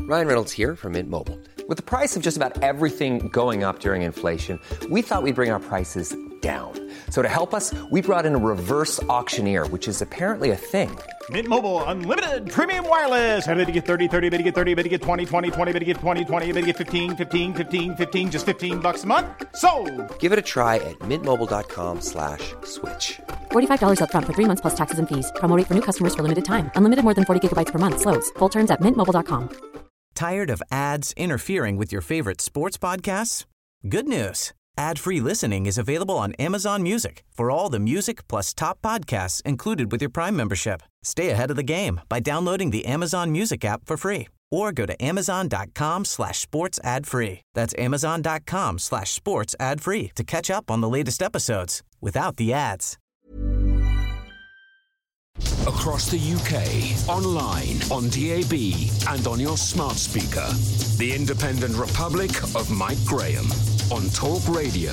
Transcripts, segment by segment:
Ryan Reynolds here from Mint Mobile. With the price of just about everything going up during inflation, we thought we'd bring our prices down. So to help us, we brought in a reverse auctioneer, which is apparently a thing. Mint Mobile Unlimited Premium Wireless. How to get 30, 30, bit to get 30, bit to get 20, 20, 20, bit to get 20, 20, bit to get 15, 15, 15, 15, just $15 a month? Sold! Give it a try at mintmobile.com/switch. $45 up front for 3 months plus taxes and fees. Promo rate for new customers for limited time. Unlimited more than 40 gigabytes per month. Slows full terms at mintmobile.com. Tired of ads interfering with your favorite sports podcasts? Good news. Ad-free listening is available on Amazon Music for all the music plus top podcasts included with your Prime membership. Stay ahead of the game by downloading the Amazon Music app for free or go to amazon.com/sports ad free. That's amazon.com/sports ad free to catch up on the latest episodes without the ads. Across the UK, online, on DAB, and on your smart speaker. The Independent Republic of Mike Graham on Talk Radio.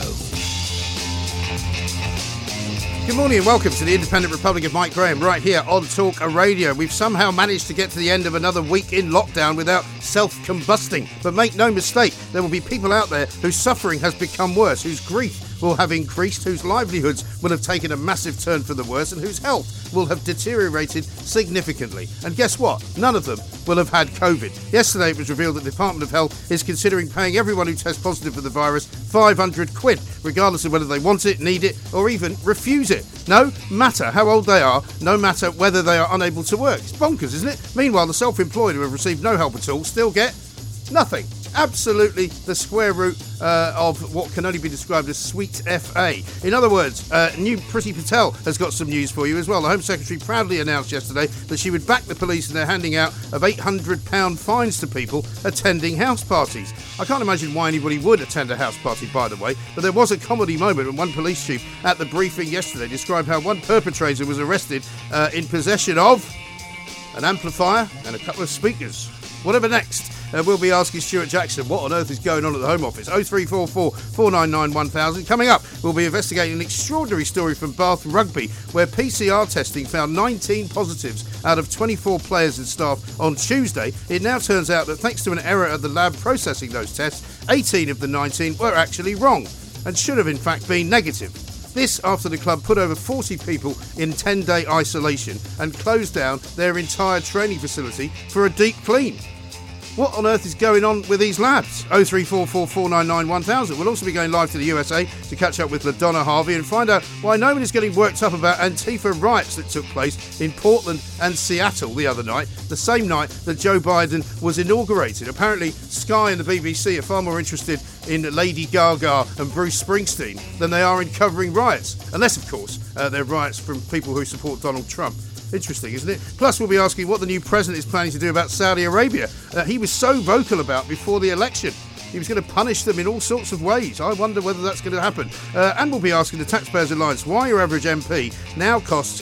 Good morning and welcome to the Independent Republic of Mike Graham right here on Talk Radio. We've somehow managed to get to the end of another week in lockdown without self-combusting. But make no mistake, there will be people out there whose suffering has become worse, whose grief will have increased, whose livelihoods will have taken a massive turn for the worse, and whose health will have deteriorated significantly. And guess what? None of them will have had COVID. Yesterday it was revealed that the Department of Health is considering paying everyone who tests positive for the virus £500, regardless of whether they want it, need it, or even refuse it. No matter how old they are, no matter whether they are unable to work. It's bonkers, isn't it? Meanwhile, the self-employed who have received no help at all still get nothing. Absolutely the square root of what can only be described as sweet FA. In other words, new Priti Patel has got some news for you as well. The Home Secretary proudly announced yesterday that she would back the police in their handing out of £800 fines to people attending house parties. I can't imagine why anybody would attend a house party, by the way, but there was a comedy moment when one police chief at the briefing yesterday described how one perpetrator was arrested in possession of an amplifier and a couple of speakers. Whatever next, we'll be asking Stuart Jackson what on earth is going on at the Home Office. 0344 499 1000. Coming up, we'll be investigating an extraordinary story from Bath Rugby, where PCR testing found 19 positives out of 24 players and staff on Tuesday. It now turns out that thanks to an error at the lab processing those tests, 18 of the 19 were actually wrong and should have in fact been negative. This after the club put over 40 people in 10-day isolation and closed down their entire training facility for a deep clean. What on earth is going on with these labs? 0344 499 1000. We'll also be going live to the USA to catch up with LaDonna Harvey and find out why nobody's getting worked up about Antifa riots that took place in Portland and Seattle the other night, the same night that Joe Biden was inaugurated. Apparently, Sky and the BBC are far more interested in Lady Gaga and Bruce Springsteen than they are in covering riots. Unless, of course, they're riots from people who support Donald Trump. Interesting, isn't it? Plus, we'll be asking what the new president is planning to do about Saudi Arabia. He was so vocal about before the election. He was going to punish them in all sorts of ways. I wonder whether that's going to happen. And we'll be asking the Taxpayers Alliance why your average MP now costs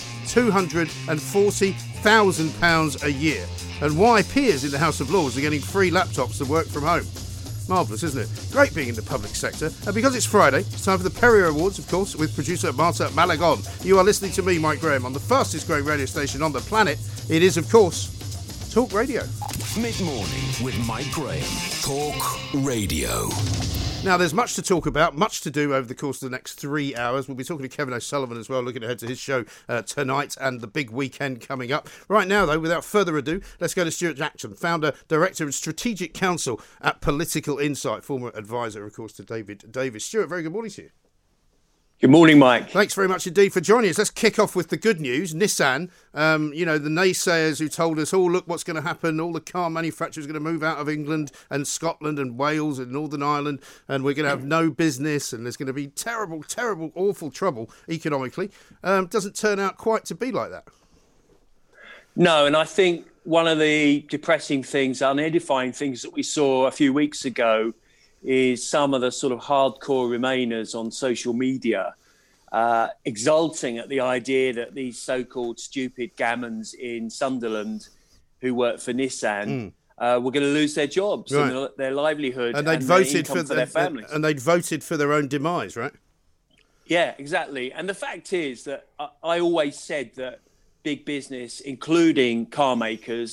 £240,000 a year, and why peers in the House of Lords are getting free laptops to work from home. Marvellous, isn't it? Great being in the public sector. And because it's Friday, it's time for the Perrier Awards, of course, with producer Marta Malagon. You are listening to me, Mike Graham, on the fastest growing radio station on the planet. It is, of course, Talk Radio. Mid-morning with Mike Graham. Talk Radio. Now, there's much to talk about, much to do over the course of the next 3 hours. We'll be talking to Kevin O'Sullivan as well, looking ahead to his show tonight and the big weekend coming up. Right now, though, without further ado, let's go to Stuart Jackson, founder, director and strategic counsel at Political Insight, former advisor, of course, to David Davis. Stuart, very good morning to you. Good morning, Mike. Thanks very much indeed for joining us. Let's kick off with the good news. Nissan, the naysayers who told us, oh, look what's going to happen. All the car manufacturers are going to move out of England and Scotland and Wales and Northern Ireland, and we're going to have no business, and there's going to be terrible, terrible, awful trouble economically. Doesn't turn out quite to be like that. No, and I think one of the depressing things, unedifying things that we saw a few weeks ago is some of the sort of hardcore Remainers on social media exulting at the idea that these so-called stupid gammons in Sunderland who work for Nissan were going to lose their jobs and their livelihood and voted for their families. And they'd voted for their own demise, right? Yeah, exactly. And the fact is that I always said that big business, including car makers,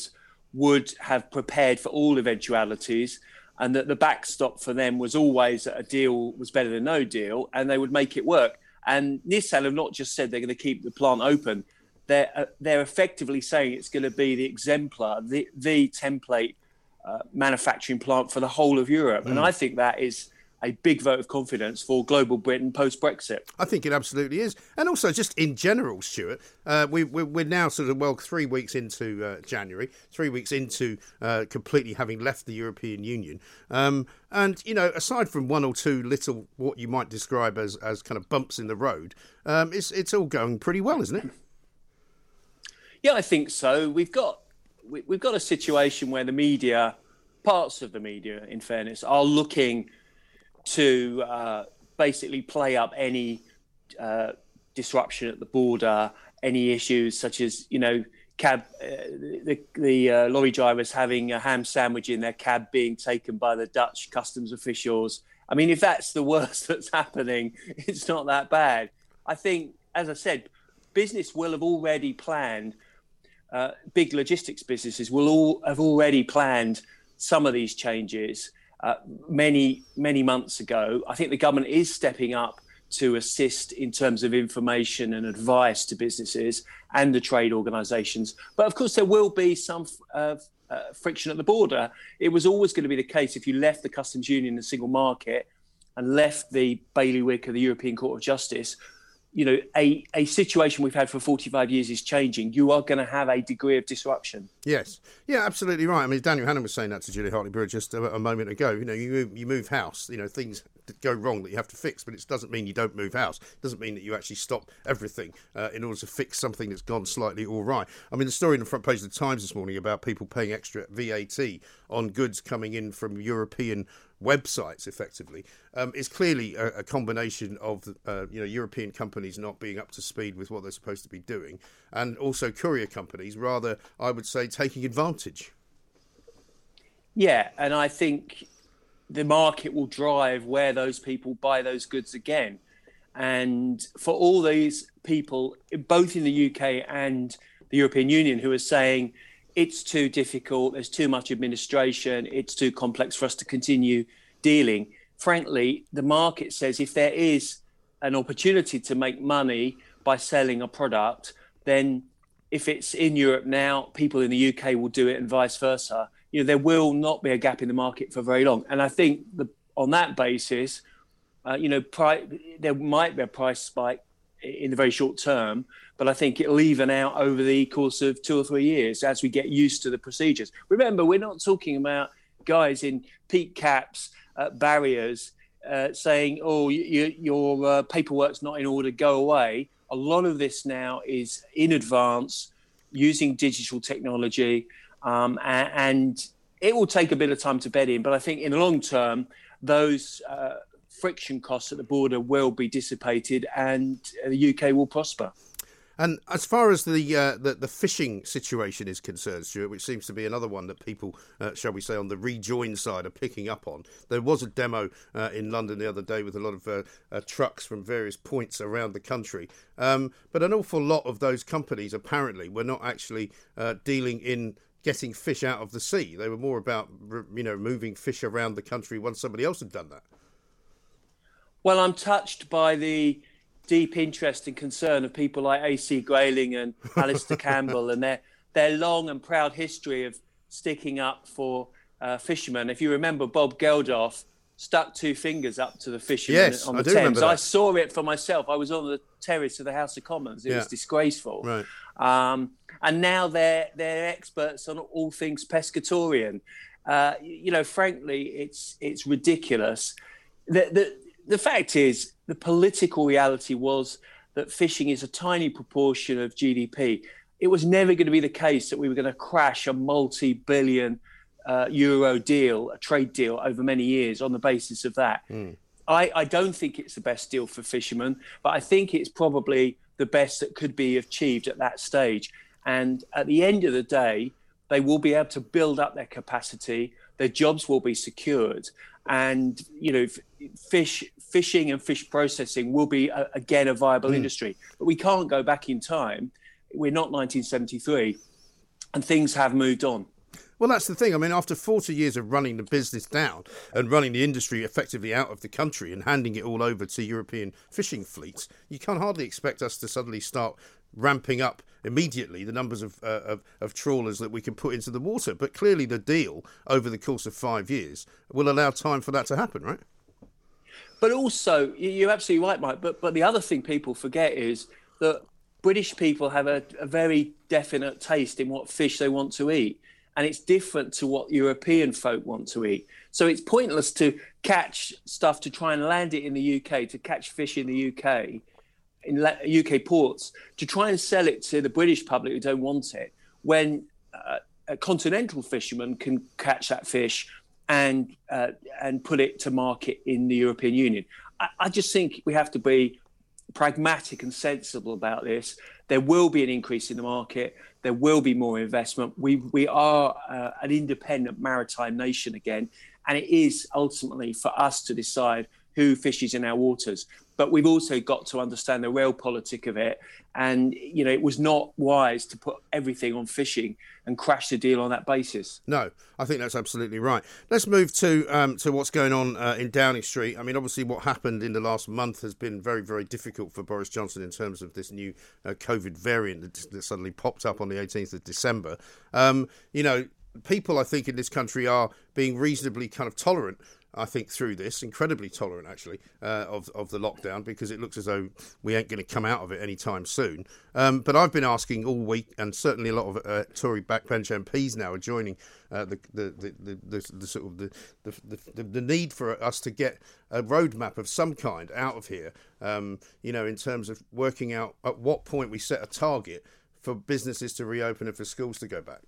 would have prepared for all eventualities, and that the backstop for them was always that a deal was better than no deal, and they would make it work. And Nissan have not just said they're going to keep the plant open. They're effectively saying it's going to be the exemplar, the template manufacturing plant for the whole of Europe. And I think that is a big vote of confidence for global Britain post-Brexit. I think it absolutely is. And also just in general, Stuart, we're now sort of, 3 weeks into January, 3 weeks into completely having left the European Union. And, aside from one or two little, what you might describe as kind of bumps in the road, it's all going pretty well, isn't it? Yeah, I think so. We've got a situation where the media, parts of the media, in fairness, are looking to basically play up any disruption at the border, any issues such as, the lorry drivers having a ham sandwich in their cab being taken by the Dutch customs officials. I mean, if that's the worst that's happening, it's not that bad. I think, as I said, business will have already planned, big logistics businesses will have already planned some of these changes many months ago. I think the government is stepping up to assist in terms of information and advice to businesses and the trade organisations. But of course, there will be some friction at the border. It was always going to be the case if you left the customs union and single market and left the bailiwick of the European Court of Justice. A situation we've had for 45 years is changing. You are going to have a degree of disruption. Yes. Yeah, absolutely right. I mean, Daniel Hannan was saying that to Julia Hartley-Brewer just a moment ago. You move house, things go wrong that you have to fix, but it doesn't mean you don't move house. It doesn't mean that you actually stop everything in order to fix something that's gone slightly all right. I mean, the story in the front page of the Times this morning about people paying extra VAT on goods coming in from European websites, effectively, is clearly a combination of European companies not being up to speed with what they're supposed to be doing, and also courier companies, rather, I would say, taking advantage. Yeah, and I think the market will drive where those people buy those goods again. And for all these people, both in the UK and the European Union, who are saying it's too difficult, there's too much administration, it's too complex for us to continue dealing. Frankly, the market says if there is an opportunity to make money by selling a product, then if it's in Europe now, people in the UK will do it and vice versa. There will not be a gap in the market for very long. And I think on that basis, there might be a price spike in the very short term, but I think it'll even out over the course of 2 or 3 years as we get used to the procedures. Remember, we're not talking about guys in peak caps, barriers, saying, your paperwork's not in order, go away. A lot of this now is in advance, using digital technology, and it will take a bit of time to bed in. But I think in the long term, those friction costs at the border will be dissipated and the UK will prosper. And as far as the fishing situation is concerned, Stuart, which seems to be another one that people, shall we say, on the rejoin side are picking up on. There was a demo in London the other day with a lot of trucks from various points around the country. But an awful lot of those companies apparently were not actually dealing in getting fish out of the sea. They were more about, moving fish around the country once somebody else had done that. Well, I'm touched by the deep interest and concern of people like AC Grayling and Alistair Campbell and their long and proud history of sticking up for fishermen. If you remember, Bob Geldof stuck 2 fingers up to the fishermen on the Thames. I saw it for myself. I was on the terrace of the House of Commons. It was disgraceful. Right. And now they're experts on all things pescatorian. Frankly, it's ridiculous. The fact is, the political reality was that fishing is a tiny proportion of GDP. It was never going to be the case that we were going to crash a multi-billion euro deal, a trade deal over many years on the basis of that. I don't think it's the best deal for fishermen, but I think it's probably the best that could be achieved at that stage. And at the end of the day, they will be able to build up their capacity, their jobs will be secured, and fishing and fish processing will be again a viable industry. But we can't go back in time. We're not 1973, and things have moved on. Well, that's the thing. I mean, after 40 years of running the business down and running the industry effectively out of the country and handing it all over to European fishing fleets, you can't hardly expect us to suddenly start ramping up immediately the numbers of trawlers that we can put into the water. But clearly the deal over the course of 5 years will allow time for that to happen, right? But also, you're absolutely right, Mike, but the other thing people forget is that British people have a very definite taste in what fish they want to eat. And it's different to what European folk want to eat. So it's pointless to catch stuff to try and land it in the UK, to catch fish in the UK, in UK ports, to try and sell it to the British public who don't want it, when a continental fisherman can catch that fish and put it to market in the European Union. I just think we have to be pragmatic and sensible about this. There will be an increase in the market. There will be more investment. We are an independent maritime nation again, and it is ultimately for us to decide who fishes in our waters. But we've also got to understand the realpolitik of it. And, you know, it was not wise to put everything on fishing and crash the deal on that basis. No, I think that's absolutely right. Let's move to what's going on in Downing Street. I mean, obviously what happened in the last month has been very, very difficult for Boris Johnson in terms of this new COVID variant that suddenly popped up on the 18th of December. You know, people, I think, in this country are being reasonably kind of tolerant, I think, through this, incredibly tolerant, actually, of the lockdown, because it looks as though we ain't going to come out of it anytime soon. But I've been asking all week, and certainly a lot of Tory backbench MPs now are joining the sort of the need for us to get a roadmap of some kind out of here. You know, in terms of working out at what point we set a target for businesses to reopen and for schools to go back.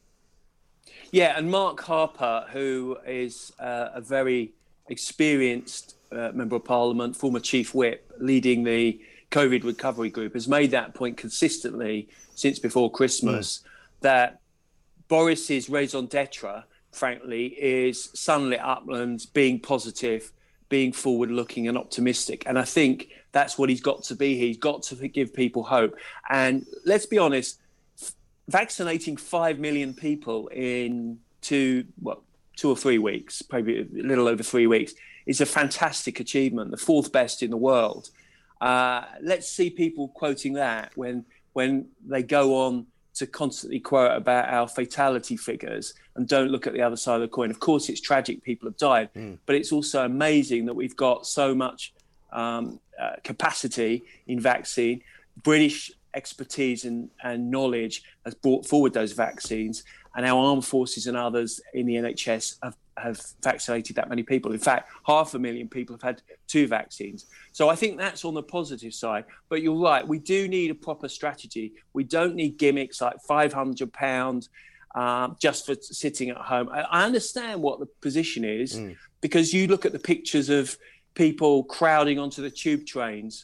Yeah, and Mark Harper, who is a very experienced Member of Parliament, former Chief Whip, leading the COVID recovery group, has made that point consistently since before Christmas, that Boris's raison d'etre, frankly, is sunlit uplands, being positive, being forward-looking and optimistic. And I think that's what he's got to be. He's got to give people hope. And let's be honest, vaccinating 5 million people in 2 or 3 weeks, probably a little over 3 weeks, is a fantastic achievement, the fourth best in the world. Let's see people quoting that when they go on to constantly quote about our fatality figures and don't look at the other side of the coin. Of course, it's tragic people have died, but it's also amazing that we've got so much capacity in vaccine. British expertise and knowledge has brought forward those vaccines, and our armed forces and others in the NHS have vaccinated that many people. In fact, 500,000 people have had 2 vaccines. So I think that's on the positive side. But you're right, we do need a proper strategy. We don't need gimmicks like £500 just for sitting at home. I understand what the position is, because you look at the pictures of people crowding onto the tube trains,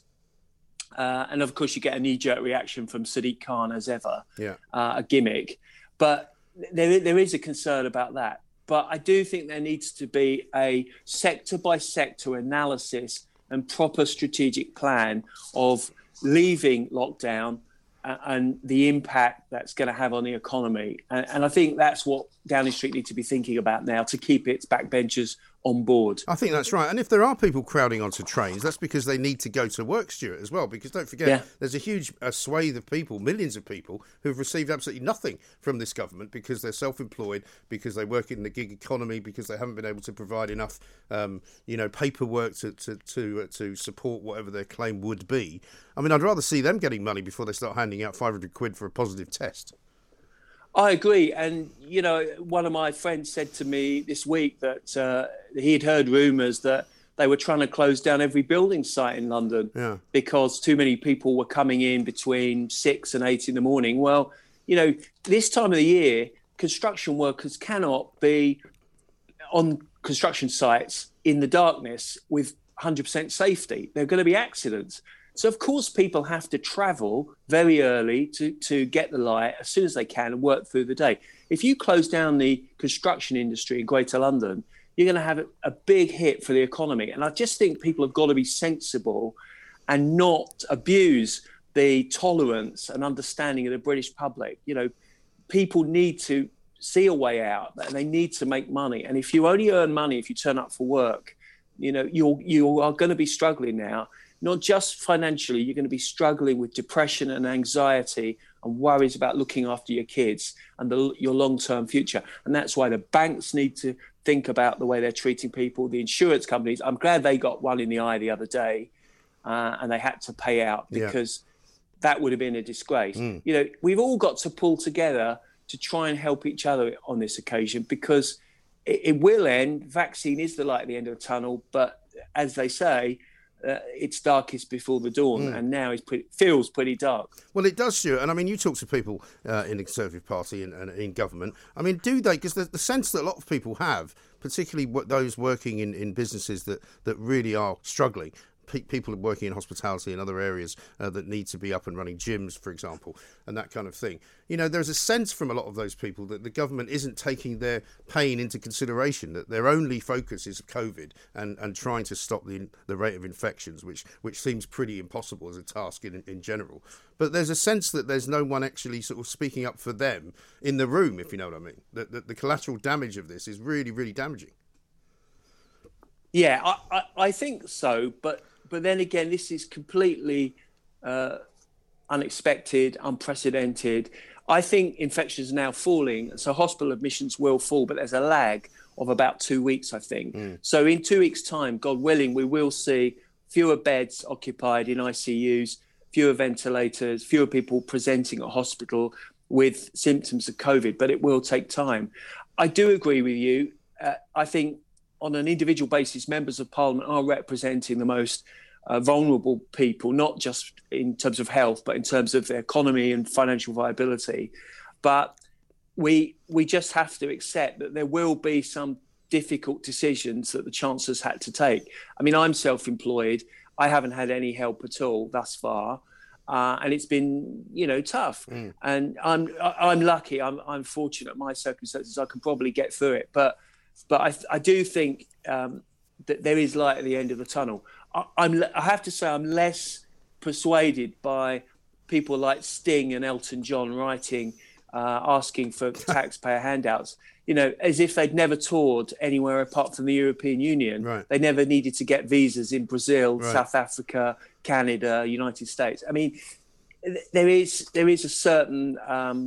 and of course, you get a knee-jerk reaction from Sadiq Khan, as ever, a gimmick. But there is a concern about that. But I do think there needs to be a sector-by-sector analysis and proper strategic plan of leaving lockdown and the impact that's going to have on the economy. And I think that's what Downing Street need to be thinking about now to keep its backbenchers on board. I think that's right. And if there are people crowding onto trains, that's because they need to go to work, Stuart, as well. Because don't forget, there's a huge swathe of people, millions of people, who've received absolutely nothing from this government because they're self-employed, because they work in the gig economy, because they haven't been able to provide enough, paperwork to support whatever their claim would be. I mean, I'd rather see them getting money before they start handing out 500 quid for a positive test. I agree. And, you know, one of my friends said to me this week that he'd heard rumours that they were trying to close down every building site in London because too many people were coming in between 6 and 8 in the morning. Well, you know, this time of the year, construction workers cannot be on construction sites in the darkness with 100% safety. There are going to be accidents. So, of course, people have to travel very early to get the light as soon as they can and work through the day. If you close down the construction industry in Greater London, you're going to have a big hit for the economy. And I just think people have got to be sensible and not abuse the tolerance and understanding of the British public. You know, people need to see a way out, and they need to make money. And if you only earn money if you turn up for work, you are going to be struggling now, not just financially. You're going to be struggling with depression and anxiety and worries about looking after your kids and your long-term future. And that's why the banks need to think about the way they're treating people. The insurance companies, I'm glad they got one in the eye the other day, and they had to pay out because that would have been a disgrace. We've all got to pull together to try and help each other on this occasion, because it will end. Vaccine is the light at the end of the tunnel, but as they say, it's darkest before the dawn, and now it feels pretty dark. Well, it does, Stuart. And I mean, you talk to people in the Conservative Party and in government. I mean, do they? Because the sense that a lot of people have, particularly those working in businesses that really are struggling, people working in hospitality and other areas that need to be up and running, gyms, for example, and that kind of thing. There's a sense from a lot of those people that the government isn't taking their pain into consideration, that their only focus is COVID and trying to stop the rate of infections, which seems pretty impossible as a task in general. But there's a sense that there's no one actually sort of speaking up for them in the room, if you know what I mean, that the collateral damage of this is really, really damaging. Yeah, I think so, but then again, this is completely unexpected, unprecedented. I think infections are now falling, so hospital admissions will fall, but there's a lag of about 2 weeks, I think. So in 2 weeks' time, God willing, we will see fewer beds occupied in ICUs, fewer ventilators, fewer people presenting at hospital with symptoms of COVID, but it will take time. I do agree with you. I think on an individual basis, members of Parliament are representing the most vulnerable people, not just in terms of health, but in terms of the economy and financial viability. But we just have to accept that there will be some difficult decisions that the Chancellor's had to take. I mean, I'm self-employed. I haven't had any help at all thus far. And it's been, tough. And I'm lucky. I'm fortunate in my circumstances. I can probably get through it. But I do think that there is light at the end of the tunnel. I have to say I'm less persuaded by people like Sting and Elton John writing, asking for taxpayer handouts, as if they'd never toured anywhere apart from the European Union. Right. They never needed to get visas in Brazil, South Africa, Canada, United States. I mean, there is a certain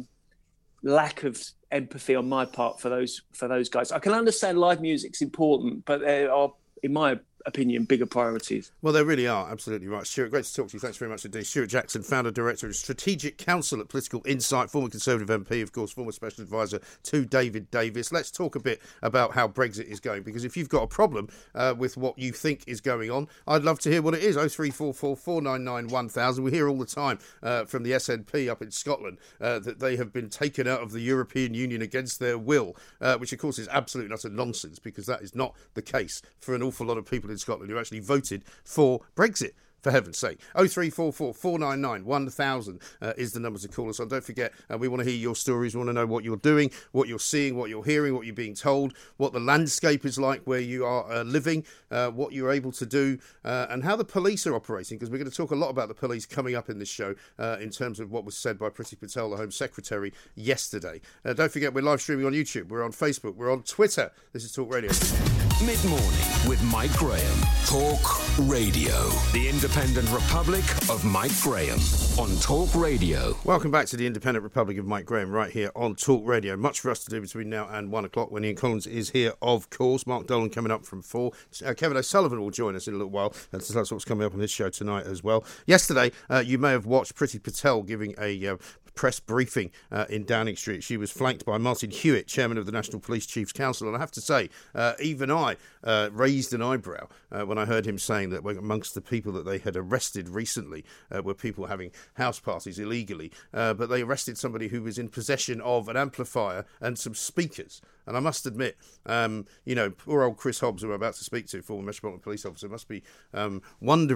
lack of empathy on my part for those guys. I can understand live music's important, but there are, in my opinion, bigger priorities. Well, they really are. Absolutely right. Stuart, great to talk to you. Thanks very much indeed. Stuart Jackson, founder, director of Strategic Council at Political Insight, former Conservative MP, of course, former special advisor to David Davis. Let's talk a bit about how Brexit is going, because if you've got a problem with what you think is going on, I'd love to hear what it is. 0344 499 1000. We hear all the time from the SNP up in Scotland that they have been taken out of the European Union against their will, which of course is absolute utter nonsense, because that is not the case for an awful lot of people in Scotland who actually voted for Brexit, for heaven's sake. 0344 499 1000 is the number to call us on. Don't forget, we want to hear your stories. We want to know what you're doing, what you're seeing, what you're hearing, what you're being told, what the landscape is like where you are living, what you're able to do, and how the police are operating, because we're going to talk a lot about the police coming up in this show in terms of what was said by Priti Patel, the Home Secretary, yesterday. Don't forget, we're live streaming on YouTube, we're on Facebook, we're on Twitter. This is Talk Radio. Mid-morning with Mike Graham. Talk Radio. The Independent Republic of Mike Graham on Talk Radio. Welcome back to the Independent Republic of Mike Graham right here on Talk Radio. Much for us to do between now and 1 o'clock when Ian Collins is here, of course. Mark Dolan coming up from 4. Kevin O'Sullivan will join us in a little while. That's what's coming up on his show tonight as well. Yesterday, you may have watched Priti Patel giving a press briefing in Downing Street. She was flanked by Martin Hewitt, chairman of the National Police Chiefs Council, and I have to say, even I raised an eyebrow when I heard him saying that amongst the people that they had arrested recently were people having house parties illegally, but they arrested somebody who was in possession of an amplifier and some speakers. And I must admit, poor old Chris Hobbs, who we're about to speak to, former Metropolitan Police officer, must be wondering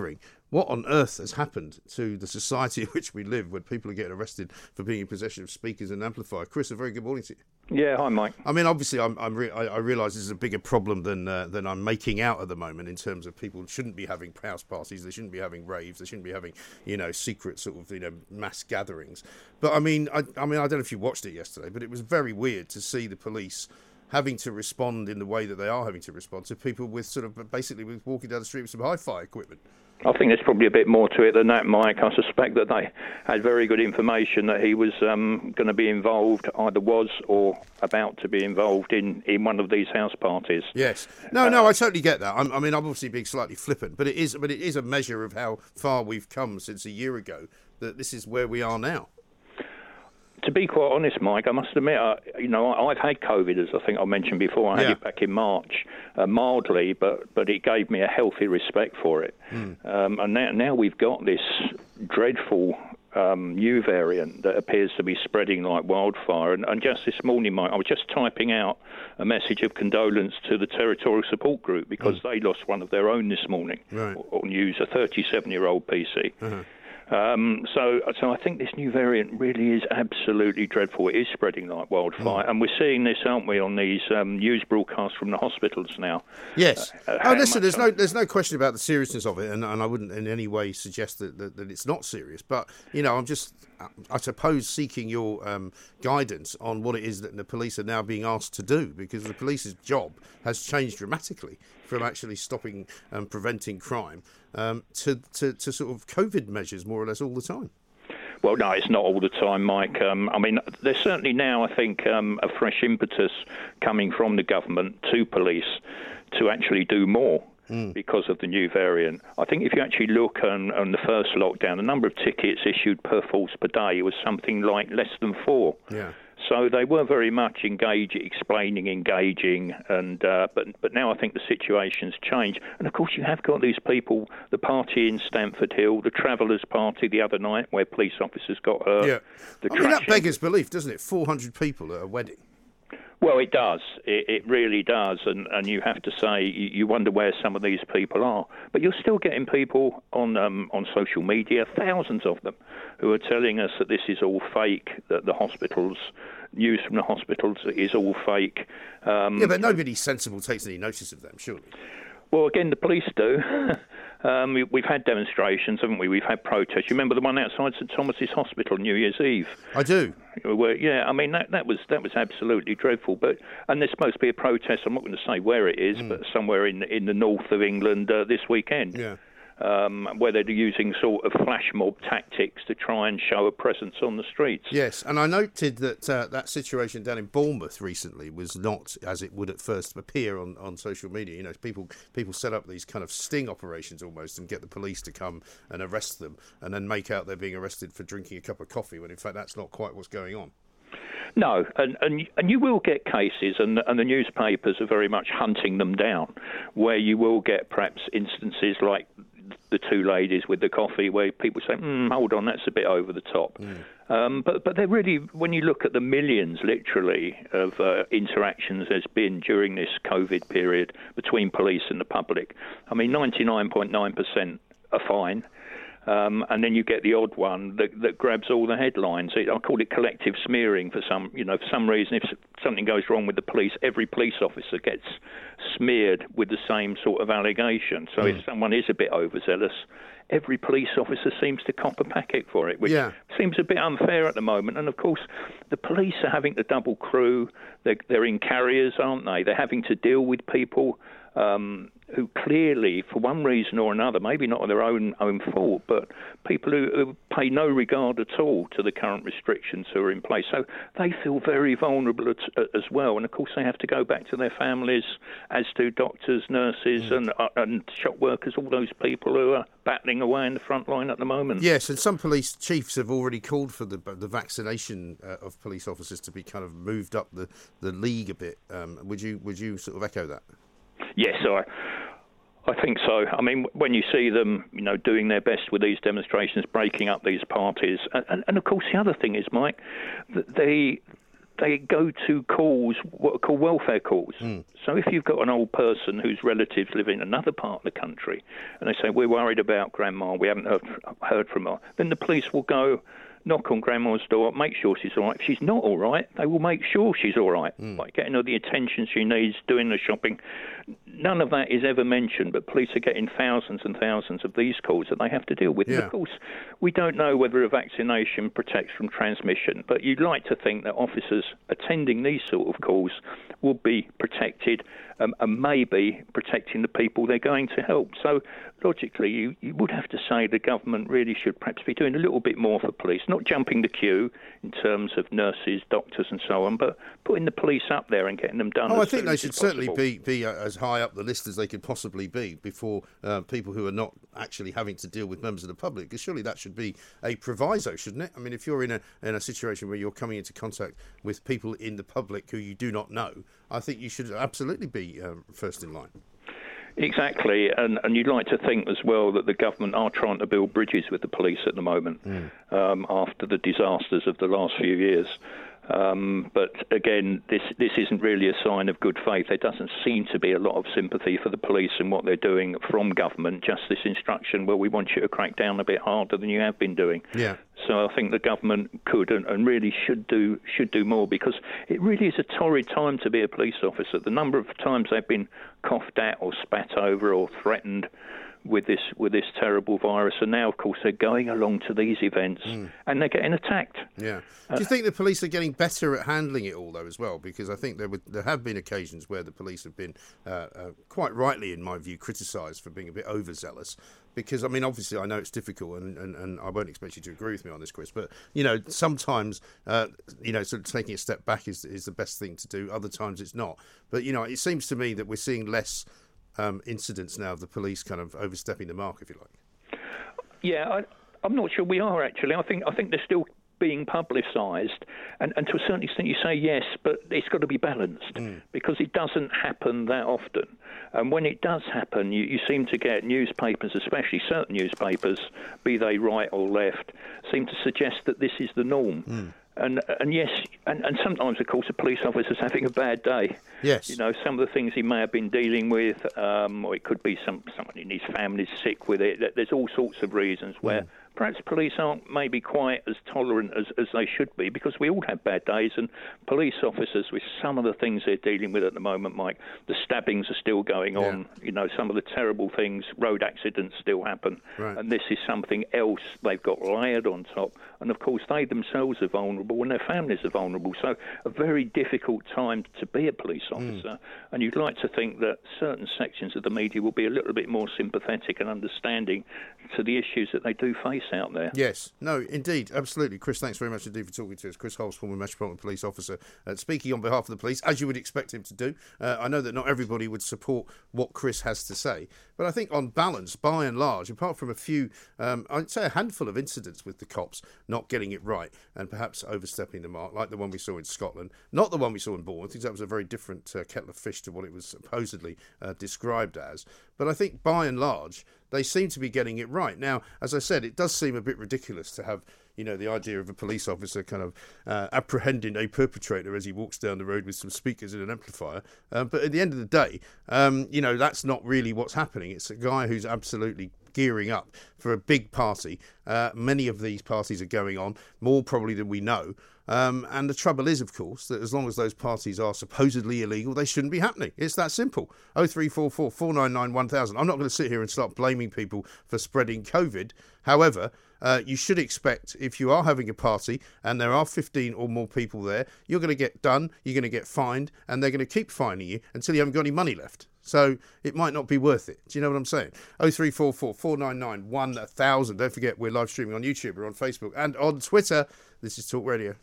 what on earth has happened to the society in which we live when people are getting arrested for being in possession of speakers and amplifiers? Chris, a very good morning to you. Yeah, hi, Mike. I mean, obviously, I realise this is a bigger problem than I'm making out at the moment in terms of people shouldn't be having house parties, they shouldn't be having raves, they shouldn't be having, secret sort of, mass gatherings. But I mean, I don't know if you watched it yesterday, but it was very weird to see the police having to respond in the way that they are having to respond to people with sort of basically with walking down the street with some hi-fi equipment. I think there's probably a bit more to it than that, Mike. I suspect that they had very good information that he was going to be involved, either was or about to be involved in one of these house parties. Yes. No, I totally get that. I mean, I'm obviously being slightly flippant, but it is a measure of how far we've come since a year ago, that this is where we are now. To be quite honest, Mike, I must admit, I've had COVID, as I think I mentioned before. I had it back in March, mildly, but it gave me a healthy respect for it. And now we've got this dreadful new variant that appears to be spreading like wildfire. And just this morning, Mike, I was just typing out a message of condolence to the Territorial Support Group because they lost one of their own this morning on news, a 37-year-old PC. So I think this new variant really is absolutely dreadful. It is spreading like wildfire, and we're seeing this, aren't we, on these news broadcasts from the hospitals now? Yes. Listen, there's no question about the seriousness of it, and I wouldn't in any way suggest that it's not serious. But I'm just, I suppose, seeking your guidance on what it is that the police are now being asked to do, because the police's job has changed dramatically from actually stopping and preventing crime to sort of COVID measures more or less all the time. Well, no, it's not all the time, Mike. I mean, there's certainly now, I think, a fresh impetus coming from the government to police to actually do more because of the new variant. I think if you actually look on the first lockdown, the number of tickets issued per force per day was something like less than 4. Yeah. So they were very much engaging, and but now I think the situation's changed. And of course you have got these people, the party in Stamford Hill, the Travellers' Party the other night where police officers got hurt. Yeah. That beggars belief, doesn't it? 400 people at a wedding. Well, it does. It really does. And you have to say, you wonder where some of these people are. But you're still getting people on social media, thousands of them, who are telling us that this is all fake, that the hospitals, news from the hospitals is all fake. But nobody sensible takes any notice of them, surely. Well, again, the police do. We've had demonstrations, haven't we? We've had protests. You remember the one outside St Thomas's Hospital New Year's Eve? I do. Yeah, I mean that was absolutely dreadful. And there's supposed to be a protest. I'm not going to say where it is, but somewhere in the north of England this weekend. Yeah. Where they're using sort of flash mob tactics to try and show a presence on the streets. Yes, and I noted that that situation down in Bournemouth recently was not as it would at first appear on social media. People set up these kind of sting operations almost and get the police to come and arrest them and then make out they're being arrested for drinking a cup of coffee, when in fact that's not quite what's going on. No, and you will get cases, and the newspapers are very much hunting them down, where you will get perhaps instances like the two ladies with the coffee, where people say, hold on, that's a bit over the top. But they're really, when you look at the millions, literally, of interactions there's been during this COVID period between police and the public, I mean, 99.9% are fine. And then you get the odd one that grabs all the headlines. I call it collective smearing for some reason. If something goes wrong with the police, every police officer gets smeared with the same sort of allegation. So if someone is a bit overzealous, every police officer seems to cop a packet for it, which seems a bit unfair at the moment. And of course, the police are having to double crew. They're in carriers, aren't they? They're having to deal with people who clearly, for one reason or another, maybe not of their own fault, but people who pay no regard at all to the current restrictions who are in place. So they feel very vulnerable as well. And of course, they have to go back to their families, as do doctors, nurses, and shop workers, all those people who are battling away in the front line at the moment. Yes, and some police chiefs have already called for the vaccination of police officers to be kind of moved up the league a bit. Would you sort of echo that? Yes, I think so. I mean, when you see them, doing their best with these demonstrations, breaking up these parties, and of course the other thing is, Mike, the they go to calls, what are called welfare calls. So if you've got an old person whose relatives live in another part of the country, and they say, we're worried about Grandma, we haven't heard from her, then the police will go knock on Grandma's door, make sure she's all right. If she's not all right, they will make sure she's all right, like getting her the attention she needs, doing the shopping. None of that is ever mentioned, but police are getting thousands and thousands of these calls that they have to deal with. Yeah. And of course, we don't know whether a vaccination protects from transmission, but you'd like to think that officers attending these sort of calls will be protected and maybe protecting the people they're going to help. So logically, you would have to say the government really should perhaps be doing a little bit more for police, not jumping the queue in terms of nurses, doctors and so on, but putting the police up there and getting them done. I think they should certainly be as high up the list as they could possibly be before people who are not actually having to deal with members of the public, because surely that should be a proviso, shouldn't it? I mean, if you're in a situation where you're coming into contact with people in the public who you do not know, I think you should absolutely be first in line. Exactly, and you'd like to think as well that the government are trying to build bridges with the police at the moment after the disasters of the last few years. But again, this isn't really a sign of good faith. There doesn't seem to be a lot of sympathy for the police and what they're doing from government, just this instruction, well, we want you to crack down a bit harder than you have been doing. Yeah. So I think the government could and really should do more, because it really is a torrid time to be a police officer. The number of times they've been coughed at or spat over or threatened with this terrible virus, and now of course they're going along to these events and they're getting attacked. Yeah. Do you think the police are getting better at handling it all though as well? Because I think there have been occasions where the police have been quite rightly, in my view, criticised for being a bit overzealous. Because I mean, obviously, I know it's difficult, and I won't expect you to agree with me on this, Chris. But sometimes sort of taking a step back is the best thing to do. Other times it's not. But it seems to me that we're seeing less incidents now of the police kind of overstepping the mark, if you like. Yeah, I'm not sure we are actually. I think they're still being publicised, and to a certain extent you say yes, but it's got to be balanced because it doesn't happen that often. And when it does happen, you seem to get newspapers, especially certain newspapers, be they right or left, seem to suggest that this is the norm. And yes, and sometimes, of course, a police officer's having a bad day. Yes. Some of the things he may have been dealing with, or it could be someone in his family's sick with it. There's all sorts of reasons where perhaps police aren't maybe quite as tolerant as they should be, because we all have bad days, and police officers, with some of the things they're dealing with at the moment, Mike, the stabbings are still going on, some of the terrible things, road accidents still happen, and this is something else they've got layered on top, and of course they themselves are vulnerable and their families are vulnerable, so a very difficult time to be a police officer, and you'd like to think that certain sections of the media will be a little bit more sympathetic and understanding to the issues that they do face out there. Yes, no, indeed, absolutely. Chris, thanks very much indeed for talking to us. Chris Holes, former Metropolitan Police Officer, speaking on behalf of the police, as you would expect him to do. I know that not everybody would support what Chris has to say, but I think on balance, by and large, apart from a few, I'd say a handful of incidents with the cops not getting it right and perhaps overstepping the mark, like the one we saw in Scotland, not the one we saw in Bournemouth, because that was a very different kettle of fish to what it was supposedly described as. But I think by and large, they seem to be getting it right. Now, as I said, it does seem a bit ridiculous to have, the idea of a police officer kind of apprehending a perpetrator as he walks down the road with some speakers and an amplifier. But at the end of the day, that's not really what's happening. It's a guy who's absolutely gearing up for a big party. Many of these parties are going on, more probably than we know. And the trouble is, of course, that as long as those parties are supposedly illegal, they shouldn't be happening. It's that simple. 0344 499 1000. I'm not going to sit here and start blaming people for spreading COVID. However, you should expect, if you are having a party and there are 15 or more people there, you're going to get done, you're going to get fined, and they're going to keep fining you until you haven't got any money left. So it might not be worth it. Do you know what I'm saying? 0344 499 1000. Don't forget, we're live streaming on YouTube, we're on Facebook and on Twitter. This is Talk Radio.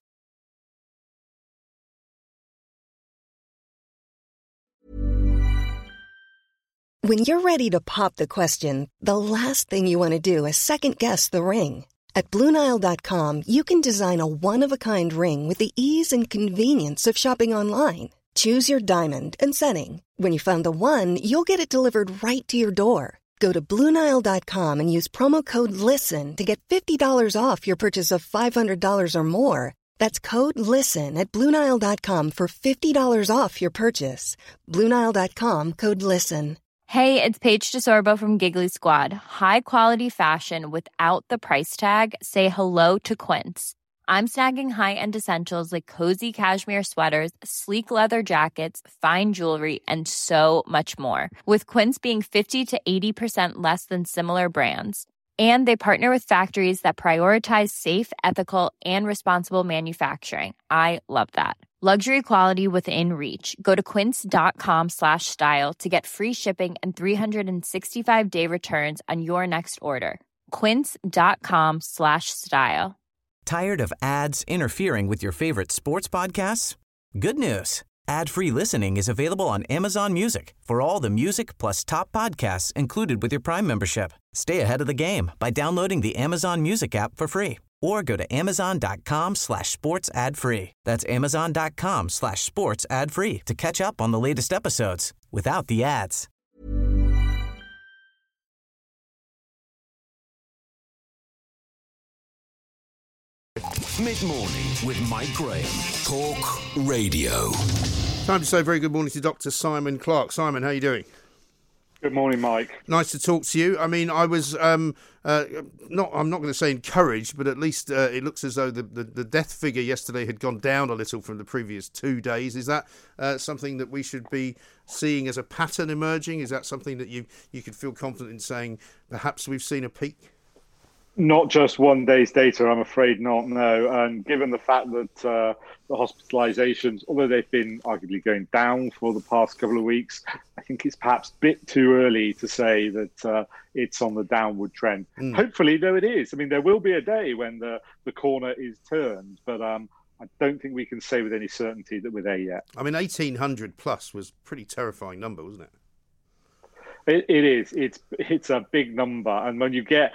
When you're ready to pop the question, the last thing you want to do is second-guess the ring. At BlueNile.com, you can design a one-of-a-kind ring with the ease and convenience of shopping online. Choose your diamond and setting. When you find the one, you'll get it delivered right to your door. Go to BlueNile.com and use promo code LISTEN to get $50 off your purchase of $500 or more. That's code LISTEN at BlueNile.com for $50 off your purchase. BlueNile.com, code LISTEN. Hey, it's Paige DeSorbo from Giggly Squad. High quality fashion without the price tag. Say hello to Quince. I'm snagging high-end essentials like cozy cashmere sweaters, sleek leather jackets, fine jewelry, and so much more. With Quince being 50 to 80% less than similar brands. And they partner with factories that prioritize safe, ethical, and responsible manufacturing. I love that. Luxury quality within reach. Go to quince.com/style to get free shipping and 365-day returns on your next order. Quince.com/style. Tired of ads interfering with your favorite sports podcasts? Good news. Ad-free listening is available on Amazon Music for all the music plus top podcasts included with your Prime membership. Stay ahead of the game by downloading the Amazon Music app for free or go to amazon.com/sports ad free. That's amazon.com/sports ad free to catch up on the latest episodes without the ads. Mid-morning with Mike Graham. Talk Radio. Time to say very good morning to Dr. Simon Clark. Simon, how are you doing? Good morning, Mike. Nice to talk to you. I mean, I was I'm not going to say encouraged, but at least it looks as though the death figure yesterday had gone down a little from the previous 2 days. Is that something that we should be seeing as a pattern emerging? Is that something that you could feel confident in saying perhaps we've seen a peak? Not just 1 day's data, I'm afraid not, no. And given the fact that the hospitalisations, although they've been arguably going down for the past couple of weeks, I think it's perhaps a bit too early to say that it's on the downward trend. Hopefully, though, it is. I mean, there will be a day when the corner is turned, but I don't think we can say with any certainty that we're there yet. I mean, 1,800 plus was a pretty terrifying number, wasn't it? It is. It's a big number. And when you get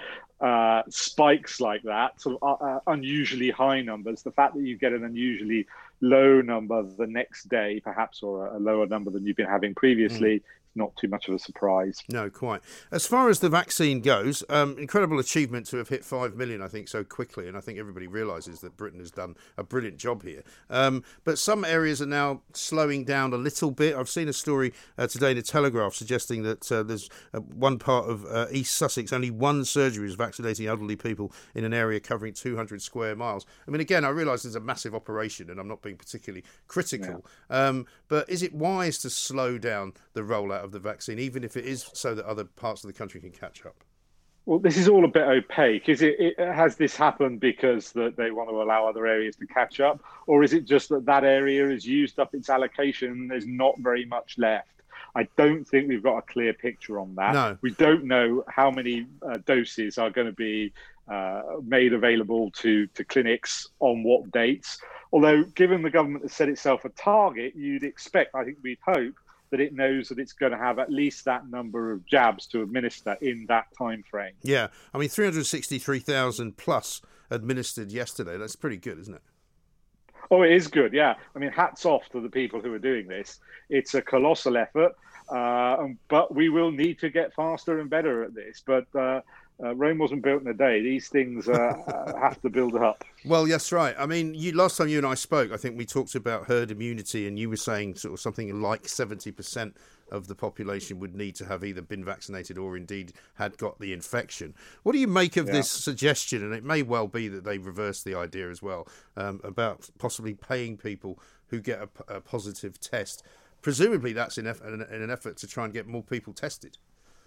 spikes like that, sort of unusually high numbers, the fact that you get an unusually low number the next day, perhaps, or a lower number than you've been having previously, not too much of a surprise. No, quite. As far as the vaccine goes, incredible achievement to have hit 5 million, I think, so quickly. And I think everybody realises that Britain has done a brilliant job here. But some areas are now slowing down a little bit. I've seen a story today in the Telegraph suggesting that there's one part of East Sussex, only one surgery is vaccinating elderly people in an area covering 200 square miles. I mean, again, I realise it's a massive operation and I'm not being particularly critical. Yeah. But is it wise to slow down the rollout of the vaccine, even if it is so that other parts of the country can catch up? Well, this is all a bit opaque. Is it has this happened because that they want to allow other areas to catch up, or is it just that area has used up its allocation and there's not very much left? I don't think we've got a clear picture on that. No. We don't know how many doses are going to be made available to clinics on what dates. Although, given the government has set itself a target, you'd expect, I think we'd hope, that it knows that it's going to have at least that number of jabs to administer in that time frame. Yeah, I mean, 363,000 plus administered yesterday. That's pretty good, isn't it? Oh, it is good, yeah. I mean, hats off to the people who are doing this. It's a colossal effort, but we will need to get faster and better at this. But Rome wasn't built in a day. These things have to build up. Well, that's right. I mean, last time you and I spoke, I think we talked about herd immunity, and you were saying sort of something like 70% of the population would need to have either been vaccinated or indeed had got the infection. What do you make of this suggestion? And it may well be that they reverse the idea as well, about possibly paying people who get a positive test. Presumably that's in an effort to try and get more people tested.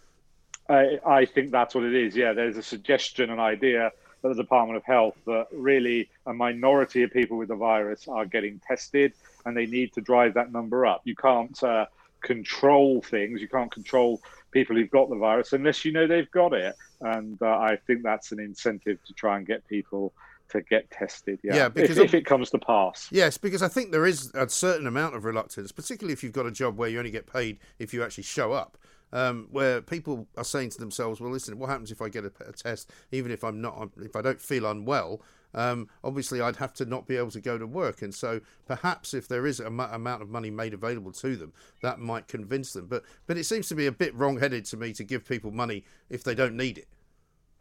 I think that's what it is, yeah. There's a suggestion, an idea at the Department of Health that really a minority of people with the virus are getting tested and they need to drive that number up. You can't control things. You can't control people who've got the virus unless you know they've got it. And I think that's an incentive to try and get people to get tested, because if it comes to pass. Yes, because I think there is a certain amount of reluctance, particularly if you've got a job where you only get paid if you actually show up. Where people are saying to themselves, well, listen, what happens if I get a test, even if if I don't feel unwell, obviously I'd have to not be able to go to work. And so perhaps if there is an amount of money made available to them, that might convince them. But it seems to be a bit wrong-headed to me to give people money if they don't need it.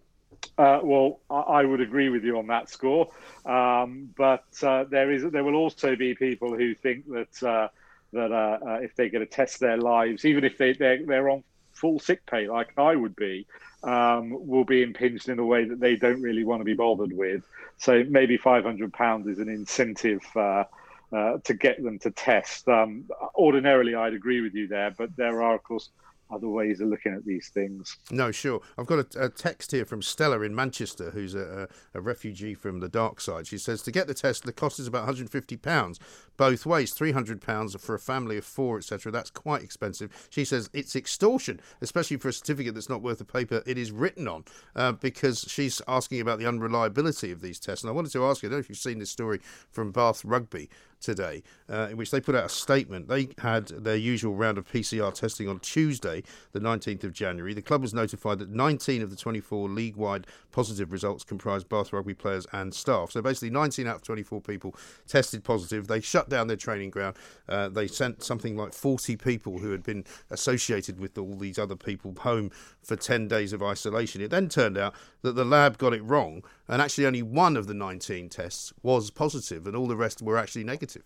Well, I would agree with you on that score, but there will also be people who think that if they get to test their lives, even if they're on full sick pay, like I would be, will be impinged in a way that they don't really want to be bothered with. So maybe £500 is an incentive to get them to test. Ordinarily, I'd agree with you there, but there are, of course, other ways of looking at these things. No, sure. I've got a text here from Stella in Manchester, who's a refugee from the dark side. She says, to get the test, the cost is about £150 both ways, £300 for a family of 4, etc. That's quite expensive. She says it's extortion, especially for a certificate that's not worth the paper it is written on, because she's asking about the unreliability of these tests. And I wanted to ask you, I don't know if you've seen this story from Bath Rugby today, in which they put out a statement. They had their usual round of PCR testing on Tuesday, the 19th of January. The club was notified that 19 of the 24 league-wide positive results comprised Bath Rugby players and staff. So basically 19 out of 24 people tested positive. They shut down their training ground. They sent something like 40 people who had been associated with all these other people home for 10 days of isolation. It then turned out that the lab got it wrong, and actually only one of the 19 tests was positive, and all the rest were actually negative.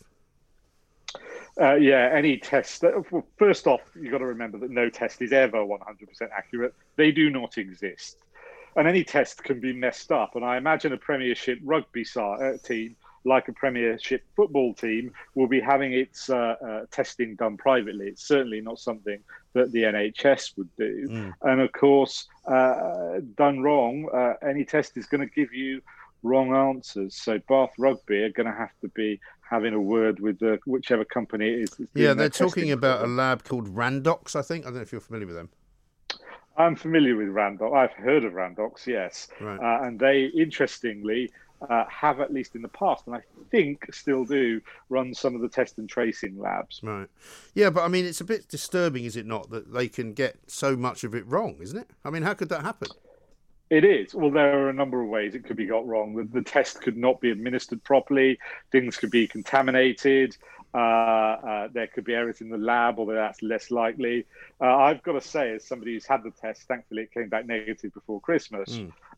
Any test. Well, first off, you've got to remember that no test is ever 100% accurate. They do not exist. And any test can be messed up. And I imagine a Premiership rugby team, like a Premiership football team, will be having its testing done privately. It's certainly not something that the NHS would do. And of course, done wrong, any test is going to give you wrong answers. So Bath Rugby are going to have to be having a word with whichever company it is. Yeah, they're talking about a lab called Randox, I think. I don't know if you're familiar with them. I'm familiar with Randox. I've heard of Randox, yes. Right. And they, interestingly, have, at least in the past, and I think still do, run some of the test and tracing labs. Right. Yeah, but I mean, it's a bit disturbing, is it not, that they can get so much of it wrong, isn't it? I mean, how could that happen? It is. Well, there are a number of ways it could be got wrong. The test could not be administered properly. Things could be contaminated. There could be errors in the lab, although that's less likely. I've got to say, as somebody who's had the test, thankfully it came back negative before Christmas,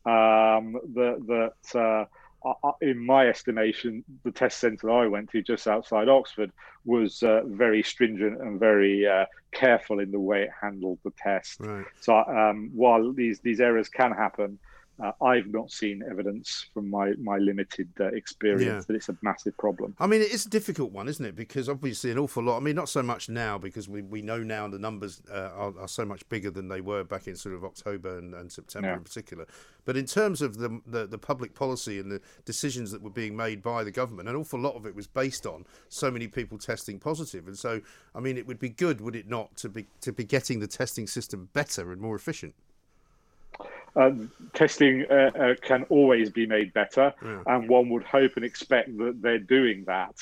in my estimation, the test centre I went to just outside Oxford was very stringent and very careful in the way it handled the test. Right. So while these errors can happen, I've not seen evidence from my limited experience that it's a massive problem. I mean, it is a difficult one, isn't it? Because obviously an awful lot, I mean, not so much now, because we know now the numbers are so much bigger than they were back in sort of October and September in particular. But in terms of the public policy and the decisions that were being made by the government, an awful lot of it was based on so many people testing positive. And so, I mean, it would be good, would it not, to be getting the testing system better and more efficient? Testing can always be made better, and one would hope and expect that they're doing that.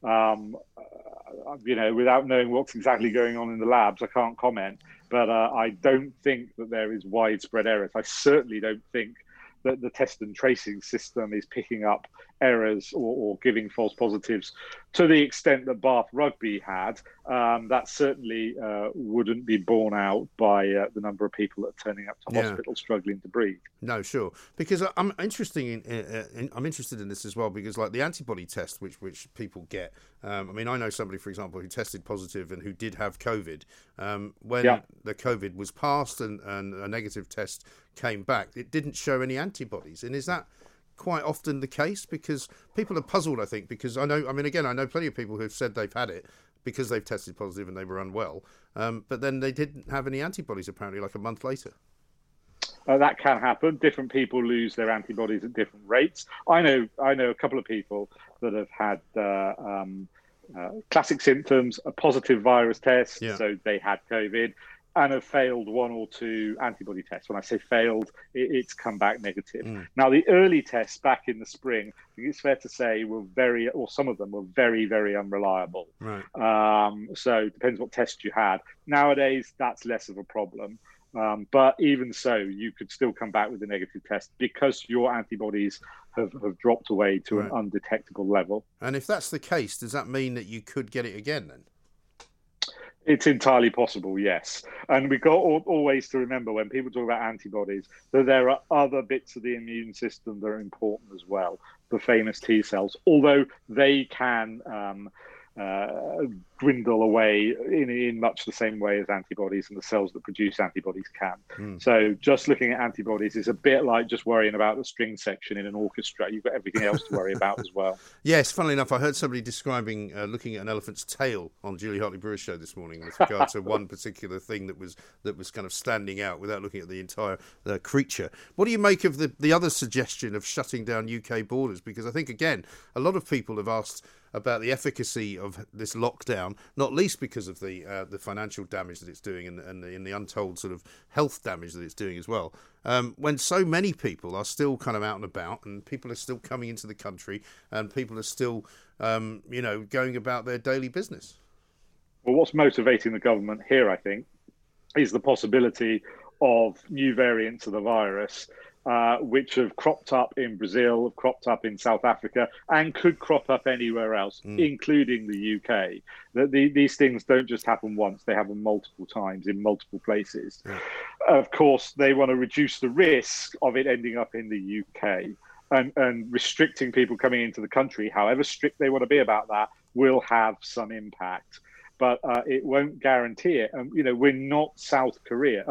Without knowing what's exactly going on in the labs, I can't comment, but I don't think that there is widespread errors. I certainly don't think that the test and tracing system is picking up errors or giving false positives to the extent that Bath Rugby had. That certainly wouldn't be borne out by the number of people that are turning up to hospital struggling to breathe. No, sure. Because I'm interested in this as well, because like the antibody test, which people get. I mean, I know somebody, for example, who tested positive and who did have COVID. When the COVID was passed and a negative test came back, it didn't show any antibodies. And is that quite often the case? Because people are puzzled, I think, because I know plenty of people who've said they've had it because they've tested positive and they were unwell, but then they didn't have any antibodies apparently like a month later. That can happen. Different people lose their antibodies at different rates. I know a couple of people that have had classic symptoms, a positive virus test, so they had COVID, and have failed one or two antibody tests. When I say failed, it's come back negative. Now, the early tests back in the spring, I think it's fair to say, some of them were very, very unreliable. Right. So it depends what test you had. Nowadays, that's less of a problem. But even so, you could still come back with a negative test because your antibodies have dropped away to an undetectable level. And if that's the case, does that mean that you could get it again then? It's entirely possible, yes. And we've got always to remember when people talk about antibodies that there are other bits of the immune system that are important as well. The famous T cells, although they can dwindle away in much the same way as antibodies, and the cells that produce antibodies can. So just looking at antibodies is a bit like just worrying about the string section in an orchestra. You've got everything else to worry about as well. Yes, funnily enough, I heard somebody describing looking at an elephant's tail on Julie Hartley-Brewer's show this morning with regard to one particular thing that was kind of standing out without looking at the entire creature. What do you make of the other suggestion of shutting down UK borders? Because I think, again, a lot of people have asked about the efficacy of this lockdown, not least because of the financial damage that it's doing and the untold sort of health damage that it's doing as well. When so many people are still kind of out and about, and people are still coming into the country, and people are still, going about their daily business. Well, what's motivating the government here, I think, is the possibility of new variants of the virus, which have cropped up in Brazil, have cropped up in South Africa, and could crop up anywhere else, including the UK. These things don't just happen once, they happen multiple times in multiple places. Of course, they want to reduce the risk of it ending up in the UK. And restricting people coming into the country, however strict they want to be about that, will have some impact. But it won't guarantee it. We're not North Korea.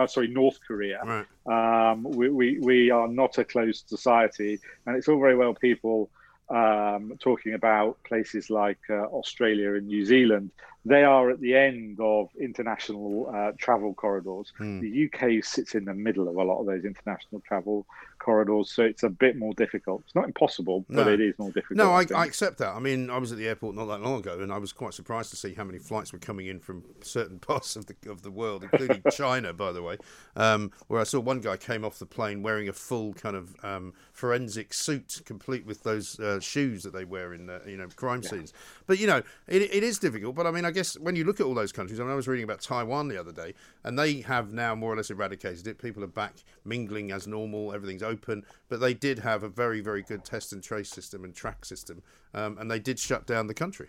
Right. We are not a closed society, and it's all very well people talking about places like Australia and New Zealand. They are at the end of international travel corridors. The UK sits in the middle of a lot of those international travel corridors, so it's a bit more difficult. It's not impossible, but it is more difficult. No, I accept that. I mean, I was at the airport not that long ago, and I was quite surprised to see how many flights were coming in from certain parts of the world, including China, by the way, where I saw one guy came off the plane wearing a full kind of forensic suit, complete with those shoes that they wear in crime scenes. But it is difficult. But I mean, I guess when you look at all those countries, I was reading about Taiwan the other day, and they have now more or less eradicated it. People are back mingling as normal. Everything's open, but they did have a very, very good test and trace system and track system, and they did shut down the country.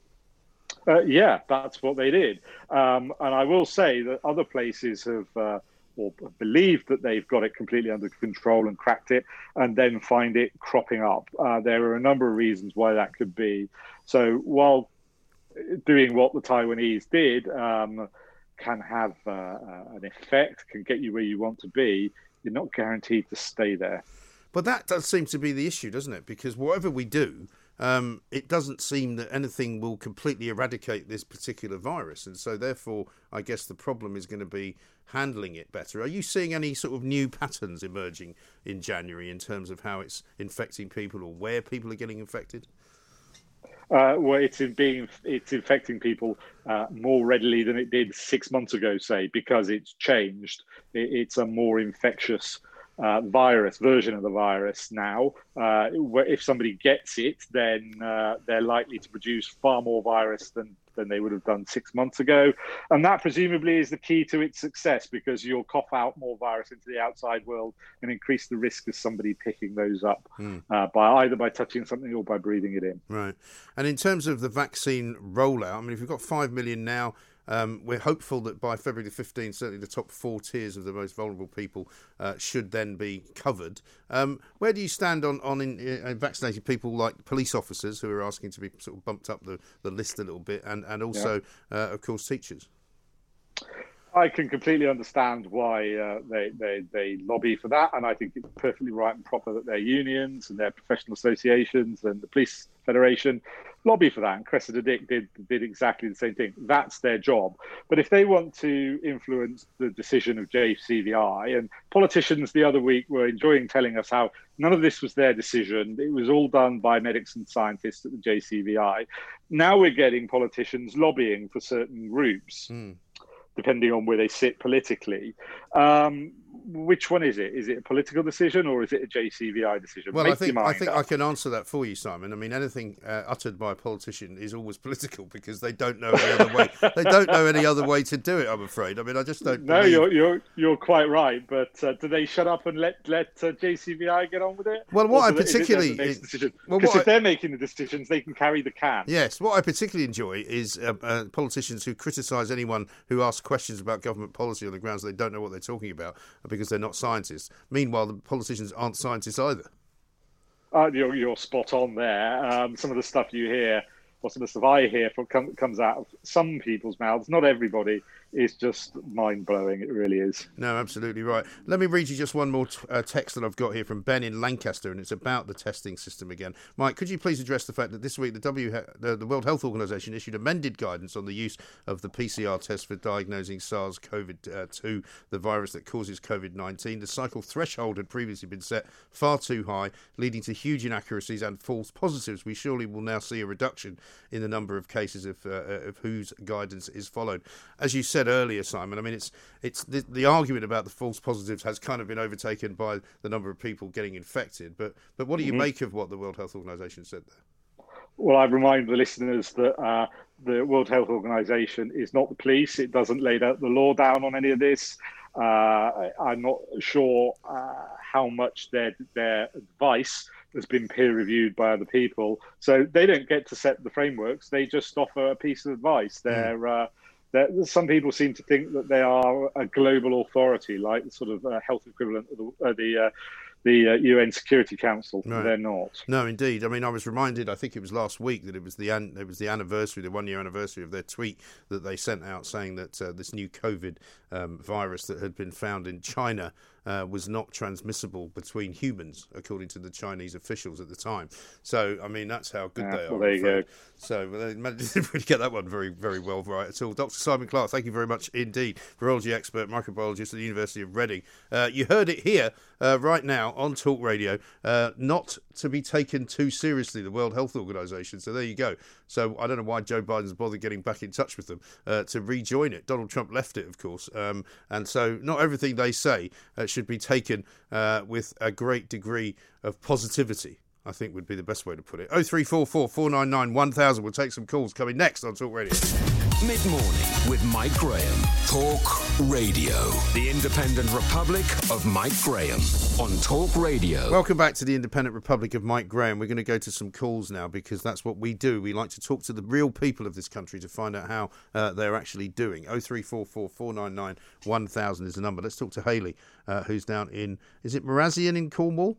Yeah, that's what they did. And I will say that other places have or believe that they've got it completely under control and cracked it, and then find it cropping up. There are a number of reasons why that could be. So while doing what the Taiwanese did can have an effect, can get you where you want to be, you're not guaranteed to stay there. But that does seem to be the issue, doesn't it? Because whatever we do, it doesn't seem that anything will completely eradicate this particular virus. And so therefore, I guess the problem is going to be handling it better. Are you seeing any sort of new patterns emerging in January in terms of how it's infecting people or where people are getting infected? Well, it's infecting people more readily than it did 6 months ago, say, because it's changed. It's a more infectious version of the virus now. If somebody gets it, then they're likely to produce far more virus than they would have done 6 months ago. And that presumably is the key to its success, because you'll cough out more virus into the outside world and increase the risk of somebody picking those up by touching something or by breathing it in. Right. And in terms of the vaccine rollout, I mean, if we've got 5 million now, we're hopeful that by February the 15th, certainly the top 4 tiers of the most vulnerable people should then be covered. Where do you stand on vaccinating people like police officers who are asking to be sort of bumped up the list a little bit, and also, of course, teachers? I can completely understand why they lobby for that, and I think it's perfectly right and proper that their unions and their professional associations and the police federation lobby for that. And Cressida Dick did exactly the same thing. That's their job. But if they want to influence the decision of JCVI, and politicians the other week were enjoying telling us how none of this was their decision, it was all done by medics and scientists at the JCVI. Now we're getting politicians lobbying for certain groups. Depending on where they sit politically. which one is it? Is it a political decision or is it a JCVI decision? Well, Make I think your mind up. I can answer that for you, Simon. I mean, anything uttered by a politician is always political because they don't know any other way. They don't know any other way to do it. I'm afraid. I mean, I just don't. No, you're quite right. But do they shut up and let JCVI get on with it? Well, what I because if they're making the decisions, they can carry the can. Yes, what I particularly enjoy is politicians who criticise anyone who asks questions about government policy on the grounds they don't know what they're talking about because they're not scientists. Meanwhile, the politicians aren't scientists either. You're spot on there. Some of the stuff you hear, or some of the stuff I hear, comes out of some people's mouths. Not everybody. Is just mind-blowing. It really is. No, absolutely right. Let me read you just one more text that I've got here from Ben in Lancaster, and it's about the testing system again. Mike, could you please address the fact that this week the World Health Organization issued amended guidance on the use of the PCR test for diagnosing SARS-CoV-2, the virus that causes COVID-19. The cycle threshold had previously been set far too high, leading to huge inaccuracies and false positives. We surely will now see a reduction in the number of cases of whose guidance is followed. As you said earlier, Simon, I mean, it's the argument about the false positives has kind of been overtaken by the number of people getting infected. But what do you make of what the World Health Organization said there? Well, I remind the listeners that the World Health Organization is not the police. It doesn't lay the law down on any of this. I'm not sure how much their advice has been peer reviewed by other people. So they don't get to set the frameworks. They just offer a piece of advice. Some people seem to think that they are a global authority, like the sort of health equivalent of the UN Security Council. Right. They're not. No, indeed. I mean, I was reminded, I think it was last week, that it was the anniversary, the 1 year anniversary of their tweet that they sent out saying that this new COVID virus that had been found in China was not transmissible between humans, according to the Chinese officials at the time. So, I mean, that's how good they are. Well, there you go. So, they didn't really get that one very, very well right at all. Dr. Simon Clarke, thank you very much indeed. Virology expert, microbiologist at the University of Reading. You heard it here right now on Talk Radio, not to be taken too seriously, the World Health Organization. So there you go. So I don't know why Joe Biden's bothered getting back in touch with them to rejoin it. Donald Trump left it, of course. And so not everything they say should be taken with a great degree of positivity, I think would be the best way to put it. 0344 499 1000. We'll take some calls coming next on Talk Radio. Mid-morning with Mike Graham. Talk Radio. The Independent Republic of Mike Graham on Talk Radio. Welcome back to the Independent Republic of Mike Graham. We're going to go to some calls now because that's what we do. We like to talk to the real people of this country to find out how they're actually doing. 0344 499 1000 is the number. Let's talk to Hayley, who's down in, is it Marazion in Cornwall?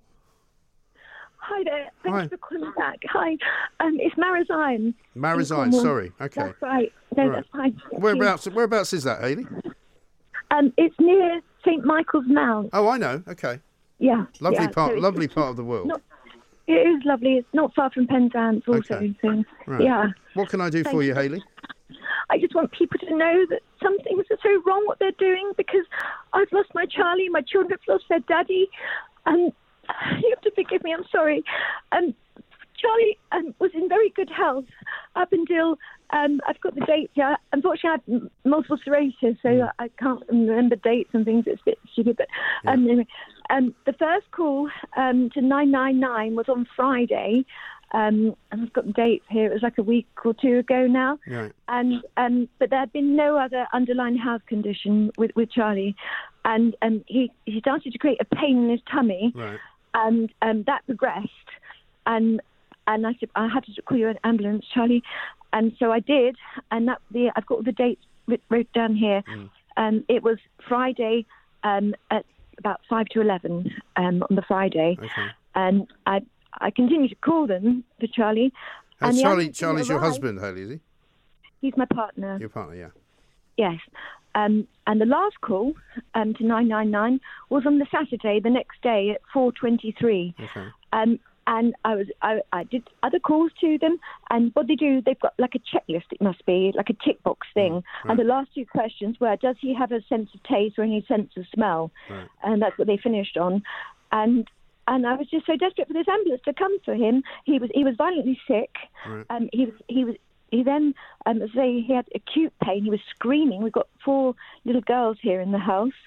Hi there. Thanks for calling back. Hi. It's Marazion. Marazion, sorry. Okay. That's right. No, right. That's fine. Whereabouts is that, Hayley? It's near St Michael's Mount. Oh, I know. Okay. Yeah. Lovely part of the world. It is lovely. It's not far from Penzance also. Okay. So, right. Yeah. What can I do for you, Hayley? I just want people to know that some things are so wrong what they're doing because I've lost my Charlie, my children have lost their daddy, and you have to forgive me, I'm sorry. Charlie was in very good health up until, I've got the dates here. Unfortunately, I had multiple sclerosis, so I can't remember dates and things. It's a bit stupid. But anyway, the first call to 999 was on Friday. And I've got the dates here. It was like a week or two ago now. Right. But there had been no other underlying health condition with Charlie. And he started to create a pain in his tummy. Right. And that progressed. And I said, I had to call you an ambulance, Charlie. And so I did. And I've got all the dates wrote down here. It was Friday at about 5 to 11 on the Friday. Okay. And I continued to call them for Charlie. And Charlie's your husband, Hayley, is he? He's my partner. Your partner, yeah. Yes. And the last call to 999 was on the Saturday, the next day at 4:23. Okay. And I did other calls to them, and what they do, they've got like a checklist, it must be, like a tick box thing. Right. And the last two questions were, does he have a sense of taste or any sense of smell? Right. And that's what they finished on. And I was just so desperate for this ambulance to come for him. He was violently sick. Right. He then, he had acute pain. He was screaming. We've got 4 little girls here in the house.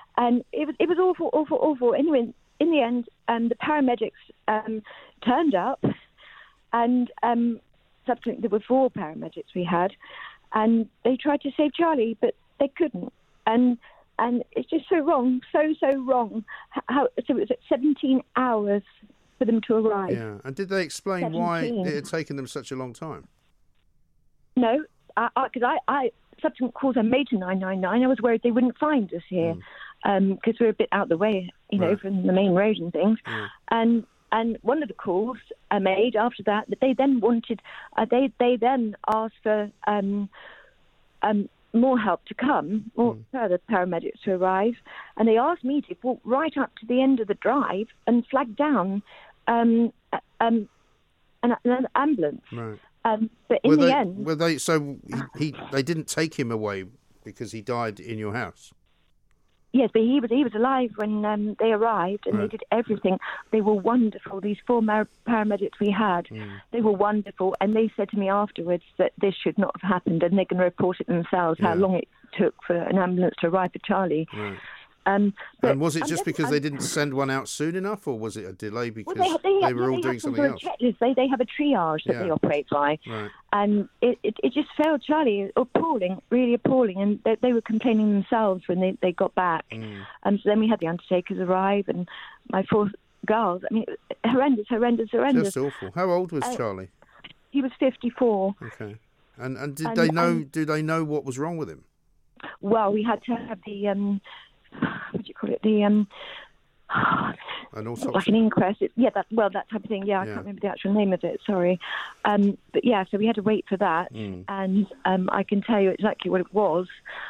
And it was awful. Anyway, in the end, the paramedics turned up, and subsequently there were 4 paramedics we had, and they tried to save Charlie, but they couldn't. And it's just so wrong, so wrong. So it was 17 hours for them to arrive. Yeah, and did they explain why it had taken them such a long time? No, because I subsequent calls I made to 999. I was worried they wouldn't find us here because we're a bit out the way, from the main road and things. And one of the calls I made after that they then wanted, they then asked for more help to come, more further paramedics to arrive, and they asked me to walk right up to the end of the drive and flag down an ambulance. Right. But in the end, were they? So they didn't take him away because he died in your house. Yes, but he was alive when they arrived, and they did everything. They were wonderful. These 4 paramedics we had, they were wonderful, and they said to me afterwards that this should not have happened, and they can report it themselves how long it took for an ambulance to arrive for Charlie. Right. And was it just because they didn't send one out soon enough, or was it a delay because they were all doing something else? They have a triage that they operate by, and it just failed Charlie. Appalling, really appalling, and they were complaining themselves when they got back. And so then we had the undertakers arrive, and my 4 girls. I mean, horrendous. Just awful. How old was Charlie? He was 54. Okay. And did they know? Do they know what was wrong with him? Well, we had to have the what do you call it? An autopsy? Like an inquest. That type of thing. Yeah, I can't remember the actual name of it. Sorry. But yeah, so we had to wait for that, and I can tell you exactly what it was.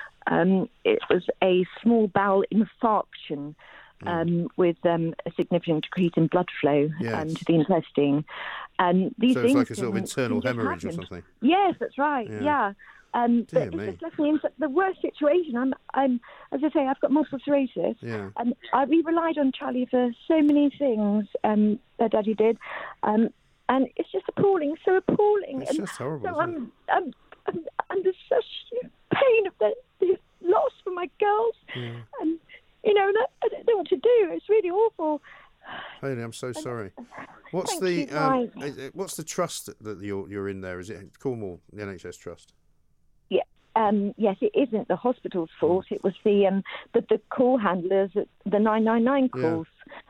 It was a small bowel infarction with a significant decrease in blood flow to the intestine. And these so things, it's like a sort of internal hemorrhage or something. Yes, that's right. Yeah. But it just left me in the worst situation. I'm, as I say, I've got multiple sclerosis, and we relied on Charlie for so many things. That Daddy did, and it's just appalling, so appalling. It's just horrible. So I'm under such pain of the loss for my girls, and I don't know what to do. It's really awful. Hayley, I'm so sorry. What's the trust that you're in there? Is it Cornwall, the NHS Trust? Yes, it isn't the hospital's fault. It was the call handlers at the 999 calls.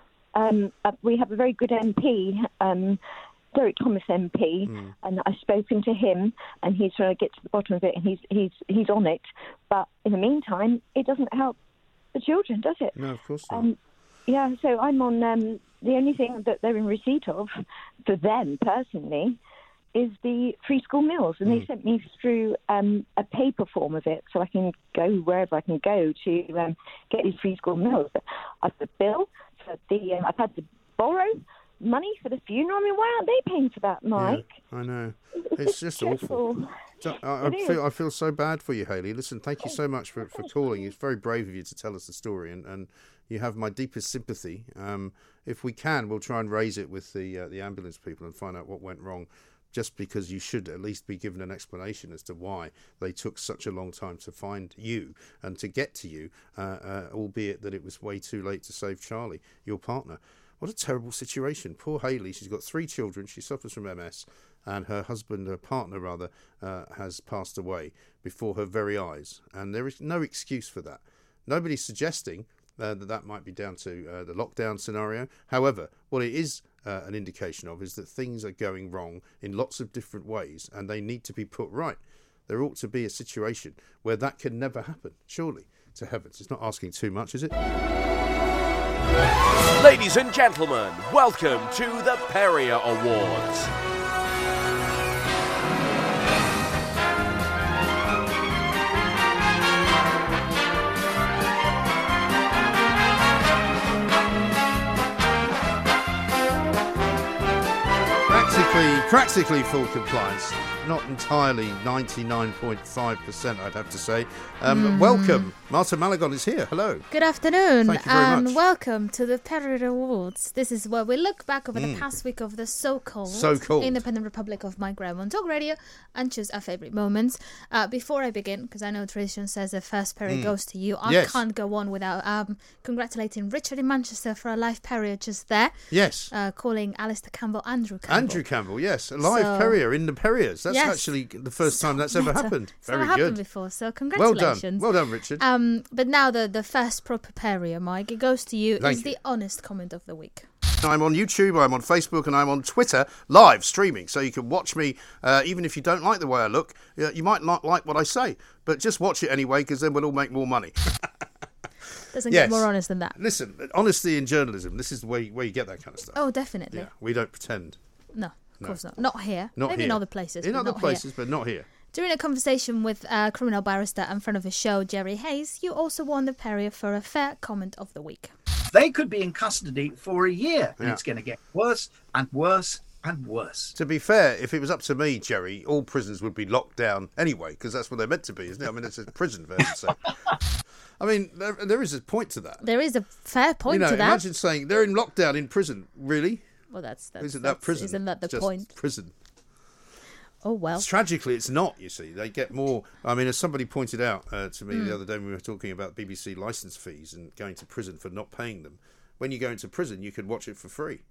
We have a very good MP, Derek Thomas MP, and I've spoken to him, and he's trying to get to the bottom of it, and he's on it. But in the meantime, it doesn't help the children, does it? No, of course not. So I'm on the only thing that they're in receipt of for them personally is the free school meals, and they sent me through a paper form of it, so I can go wherever I can go to get these free school meals. But I've got a bill for I've had to borrow money for the funeral. I mean, why aren't they paying for that, Mike? Yeah, I know. It's just awful. I feel so bad for you, Hayley. Listen, thank you so much for calling. It's very brave of you to tell us the story, and you have my deepest sympathy. If we can, we'll try and raise it with the ambulance people and find out what went wrong, just because you should at least be given an explanation as to why they took such a long time to find you and to get to you, albeit that it was way too late to save Charlie, your partner. What a terrible situation. Poor Hayley, she's got 3 children, she suffers from MS, and her husband, her partner rather, has passed away before her very eyes. And there is no excuse for that. Nobody's suggesting that might be down to the lockdown scenario. However, what it is an indication of is that things are going wrong in lots of different ways, and they need to be put right. There ought to be a situation where that can never happen, surely, to heavens. It's not asking too much, is it? Ladies and gentlemen, welcome to the Perrier Awards. Practically full compliance, not entirely 99.5%, I'd have to say. Welcome. Marta Malagon is here. Hello. Good afternoon. Thank you very much. Welcome to the Perry Awards. This is where we look back over the past week of the so-called Independent Republic of Mike Graham on Talk Radio and choose our favourite moments. Before I begin, because I know tradition says the first Perry goes to you, I can't go on without congratulating Richard in Manchester for a live Perrier just there. Yes. Calling Alistair Campbell Andrew Campbell. Andrew Campbell, yes. A live Perrier in the Perriers. That's actually the first time that's ever happened. Very never good. Happened before, so congratulations. Well done, Richard. But now the first proper Perrier, Mike, it goes to you. Is the honest comment of the week. I'm on YouTube, I'm on Facebook, and I'm on Twitter, live streaming. So you can watch me, even if you don't like the way I look. You might not like what I say, but just watch it anyway, because then we'll all make more money. Doesn't get more honest than that. Listen, honesty in journalism, this is where you get that kind of stuff. Oh, definitely. Yeah, we don't pretend. No, of course not. Not here. Not Maybe here. in other places. In other places, but not here. During a conversation with a criminal barrister and friend of his show, Jerry Hayes, you also won the Perrier for a fair comment of the week. They could be in custody for a year, and it's going to get worse and worse and worse. To be fair, if it was up to me, Jerry, all prisons would be locked down anyway, because that's what they're meant to be, isn't it? I mean, it's a prison, for heaven's sake. I mean, there is a point to that. There is a fair point to that. Imagine saying they're in lockdown in prison. Really? Well, that's isn't that prison? Isn't that the just point? Prison. Oh, well. Tragically, it's not, you see. They get more... I mean, as somebody pointed out to me the other day when we were talking about BBC licence fees and going to prison for not paying them, when you go into prison, you could watch it for free.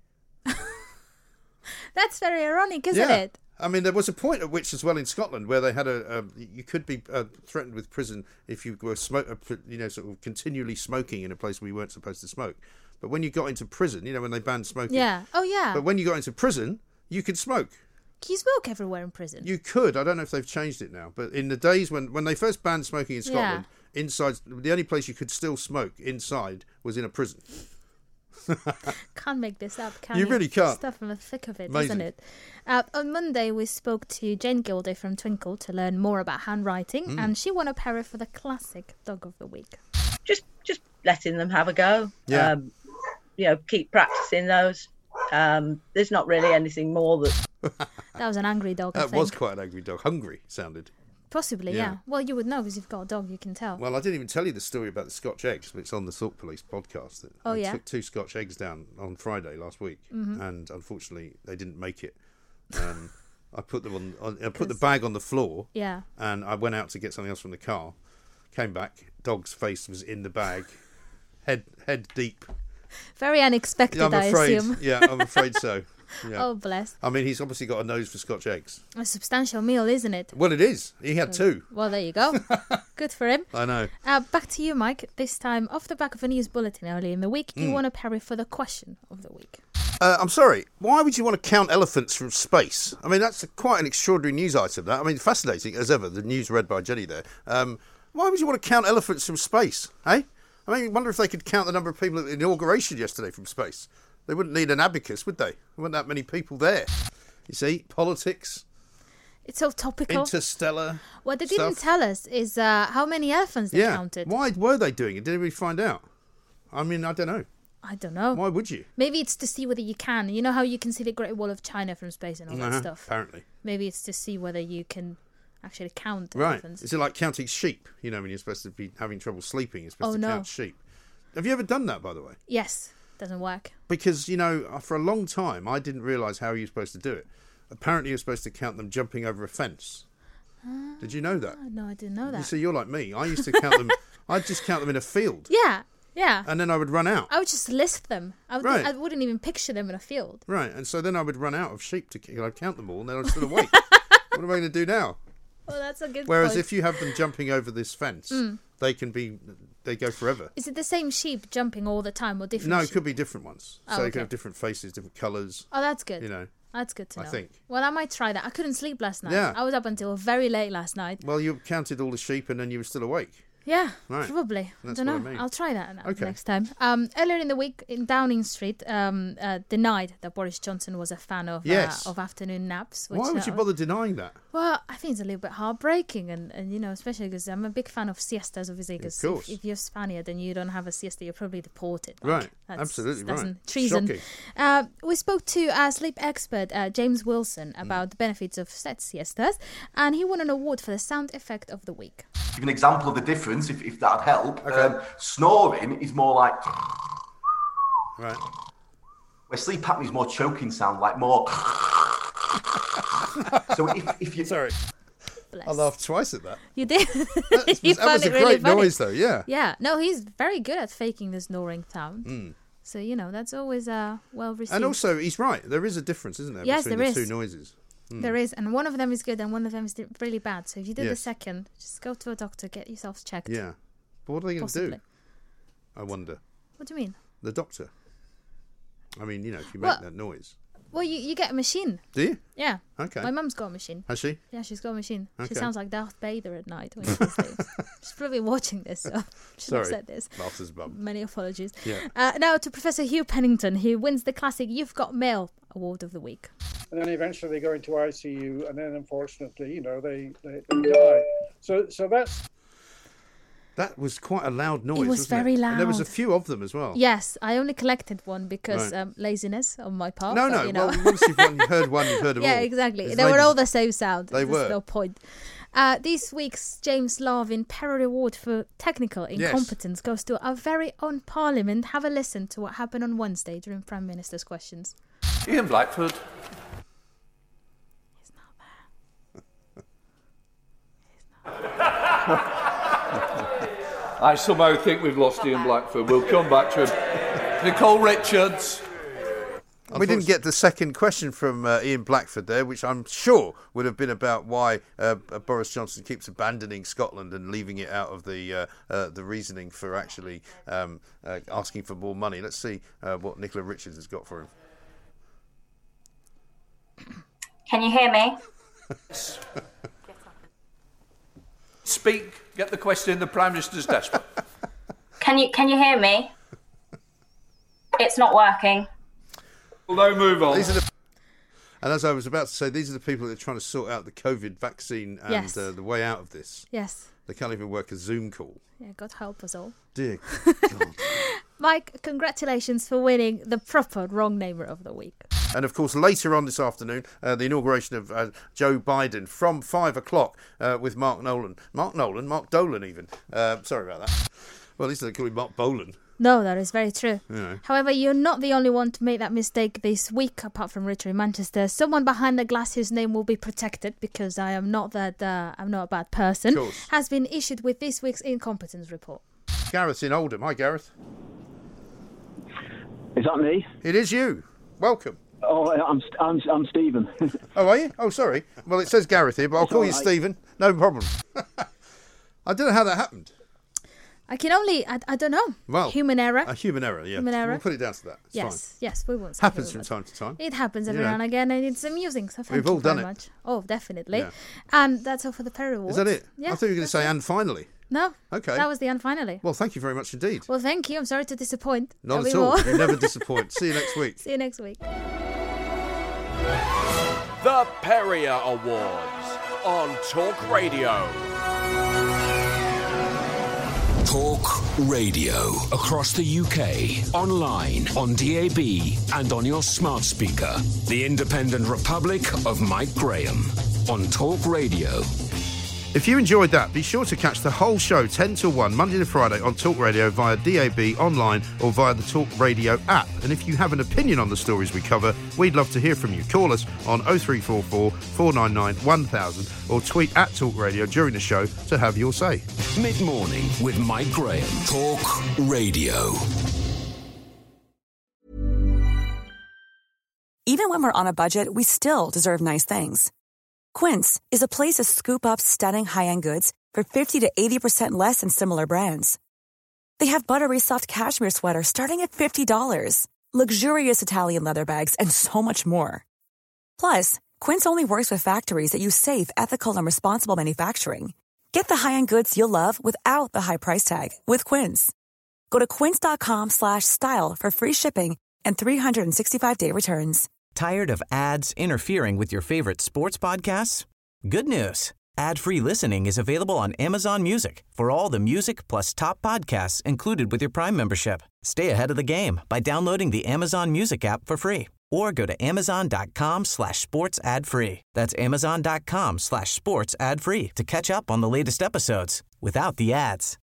That's very ironic, isn't it? I mean, there was a point at which, as well, in Scotland, where they had you could be threatened with prison if you were sort of continually smoking in a place where you weren't supposed to smoke. But when you got into prison, when they banned smoking. Yeah. Oh, yeah. But when you got into prison, you could smoke. Can you smoke everywhere in prison? You could. I don't know if they've changed it now. But in the days when they first banned smoking in Scotland, inside, the only place you could still smoke inside was in a prison. Can't make this up, can you? You really can't. Stuff in the thick of it, Amazing. isn't it? On Monday, we spoke to Jane Gilday from Twinkle to learn more about handwriting, and she won a Perrier for the classic Dog of the Week. Just letting them have a go. Yeah. Keep practicing those. There's not really anything more that... That was an angry dog, I think. That was quite an angry dog. Hungry, sounded. Possibly, yeah. Well, you would know because you've got a dog, you can tell. Well, I didn't even tell you the story about the Scotch eggs, but it's on the Thought Police podcast. I took 2 Scotch eggs down on Friday last week, and unfortunately they didn't make it. I put them I put the bag on the floor, and I went out to get something else from the car. Came back, dog's face was in the bag, head deep. Very unexpected, I'm afraid. I assume. Yeah, I'm afraid so. Yeah. Oh, bless. I mean, he's obviously got a nose for Scotch eggs. A substantial meal, isn't it? Well, it is. He had 2. Well, there you go. Good for him. I know. Back to you, Mike. This time, off the back of a news bulletin early in the week, you won a Perrier for the question of the week. I'm sorry. Why would you want to count elephants from space? I mean, that's quite an extraordinary news item, that. I mean, fascinating as ever, the news read by Jenny there. Why would you want to count elephants from space, eh? I mean, I wonder if they could count the number of people at the inauguration yesterday from space. They wouldn't need an abacus, would they? There weren't that many people there. You see, politics. It's so topical. Interstellar. What they didn't tell us is how many elephants they counted. Why were they doing it? Did we find out? I mean, I don't know. I don't know. Why would you? Maybe it's to see whether you can. You know how you can see the Great Wall of China from space and all that stuff? Apparently. Maybe it's to see whether you can actually count Right. elephants. Is it like counting sheep? When you're supposed to be having trouble sleeping, you're supposed to count sheep. Have you ever done that, by the way? Yes. Doesn't work. Because, for a long time, I didn't realise how you're supposed to do it. Apparently, you're supposed to count them jumping over a fence. Did you know that? No, I didn't know that. You see, you're like me. I used to count them. I'd just count them in a field. Yeah. And then I would run out. I would just list them. I wouldn't even picture them in a field. Right. And so then I would run out of sheep to I'd count them all, and then I'd still awake. What am I going to do now? Well, that's a good Whereas point. if you have them jumping over this fence, they go forever. Is it the same sheep jumping all the time or different No, it sheep? could be different ones. So you can have different faces, different colours. Oh, that's good. That's good to know. I think. Well, I might try that. I couldn't sleep last night. Yeah. I was up until very late last night. Well, you counted all the sheep and then you were still awake. Yeah, Right. probably. That's I don't know. what I mean. I'll try that Okay. next time. Earlier in the week, in Downing Street, denied that Boris Johnson was a fan of afternoon naps. Which, Why would you bother denying that? Well, I think it's a little bit heartbreaking, and you know, especially because I'm a big fan of siestas, obviously. Because if you're Spaniard and you don't have a siesta, you're probably deported. Right, absolutely right. Treason. Shocking. We spoke to a sleep expert, James Wilson, about the benefits of set siestas, and he won an award for the sound effect of the week. Give an example of the difference, if that'd help. Okay. Snoring is more like... Right. Where sleep apnea is more choking sound, like more... So if you... Sorry. I laughed twice at that. You did? That was a great noise, though, yeah. Yeah. No, he's very good at faking the snoring sound. So, you know, that's always well received. And also, he's right. There is a difference, isn't there, between the two noises? There is, and one of them is good and one of them is really bad. So if you do the second, just go to a doctor, get yourself checked. Yeah. But what are they going to do? I wonder. What do you mean? The doctor. I mean, you know, if you make that noise. Well, you get a machine. Do you? Yeah. Okay. My mum's got a machine. Has she? Yeah, she's got a machine. Okay. She sounds like Darth Vader at night when she sleeps. She's probably watching this, so she Sorry. have said this. Martha's mum. Many apologies. Yeah. Now to Professor Hugh Pennington, who wins the classic You've Got Mail Award of the Week. And then eventually they go into ICU, and then unfortunately, you know, they die. So that's... That was quite a loud noise. It was wasn't very loud. And there was a few of them as well. Yes, I only collected one because laziness on my part. No, but, no. you know. Well, once you've heard one, you've heard them all. Yeah, exactly. It's They were ladies. all the same sound. They were. There's no point. This week's James Larvin Perry Award for Technical Incompetence goes to our very own Parliament. Have a listen to what happened on Wednesday during Prime Minister's questions. Ian Blackford. He's not there. I somehow think we've lost Ian Blackford. We'll come back to him. Nicole Richards. We didn't get the second question from Ian Blackford there, which I'm sure would have been about why Boris Johnson keeps abandoning Scotland and leaving it out of the reasoning for actually asking for more money. Let's see what Nicola Richards has got for him. Can you hear me? Speak. Get the question. The Prime Minister's desperate. Can you hear me? It's not working. Well, no, move on. And as I was about to say, these are the people that are trying to sort out the COVID vaccine and the way out of this. Yes. They can't even work a Zoom call. Yeah, God help us all. Dear God. Mike, congratulations for winning the proper Wrong Namer of the Week. And, of course, later on this afternoon, the inauguration of Joe Biden from 5 o'clock with Mark Dolan even. Sorry about that. Well, at least they call him Mark Bolan. No, that is very true. You know. However, you're not the only one to make that mistake this week, apart from Richard in Manchester. Someone behind the glass whose name will be protected, because I am not I'm not a bad person, has been issued with this week's incompetence report. Gareth in Oldham. Hi, Gareth. Is that me? It is you. Welcome. Oh, I'm Stephen. Oh, are you? Oh, sorry. Well, it says Gareth here, but I'll call you Stephen. No problem. I don't know how that happened. I can only, I don't know. Well, human error. A human error, yeah. Human error. We'll put it down to that. It's yes, fine. yes, we won't. Happens from time to time. It happens every now and again, and it's amusing. So thank We've you all very done it. much. Oh, definitely. Yeah. And that's all for the Perry Awards. Is that it? Yeah. I thought you were going to say, and finally. No. Okay. That was the and finally. Well, thank you very much indeed. Well, thank you. I'm sorry to disappoint. Not at all. You never disappoint. See you next week. See you next week. The Perrier Awards on Talk Radio. Talk Radio. Across the UK, online, on DAB, and on your smart speaker. The Independent Republic of Mike Graham on Talk Radio. If you enjoyed that, be sure to catch the whole show 10 till 1, Monday to Friday on Talk Radio via DAB, online, or via the Talk Radio app. And if you have an opinion on the stories we cover, we'd love to hear from you. Call us on 0344 499 1000 or tweet at Talk Radio during the show to have your say. Mid-morning with Mike Graham. Talk Radio. Even when we're on a budget, we still deserve nice things. Quince is a place to scoop up stunning high-end goods for 50 to 80% less than similar brands. They have buttery soft cashmere sweaters starting at $50, luxurious Italian leather bags, and so much more. Plus, Quince only works with factories that use safe, ethical, and responsible manufacturing. Get the high-end goods you'll love without the high price tag with Quince. Go to quince.com/style for free shipping and 365-day returns. Tired of ads interfering with your favorite sports podcasts? Good news. Ad-free listening is available on Amazon Music for all the music plus top podcasts included with your Prime membership. Stay ahead of the game by downloading the Amazon Music app for free or go to amazon.com/sports ad free. That's amazon.com/sports ad free to catch up on the latest episodes without the ads.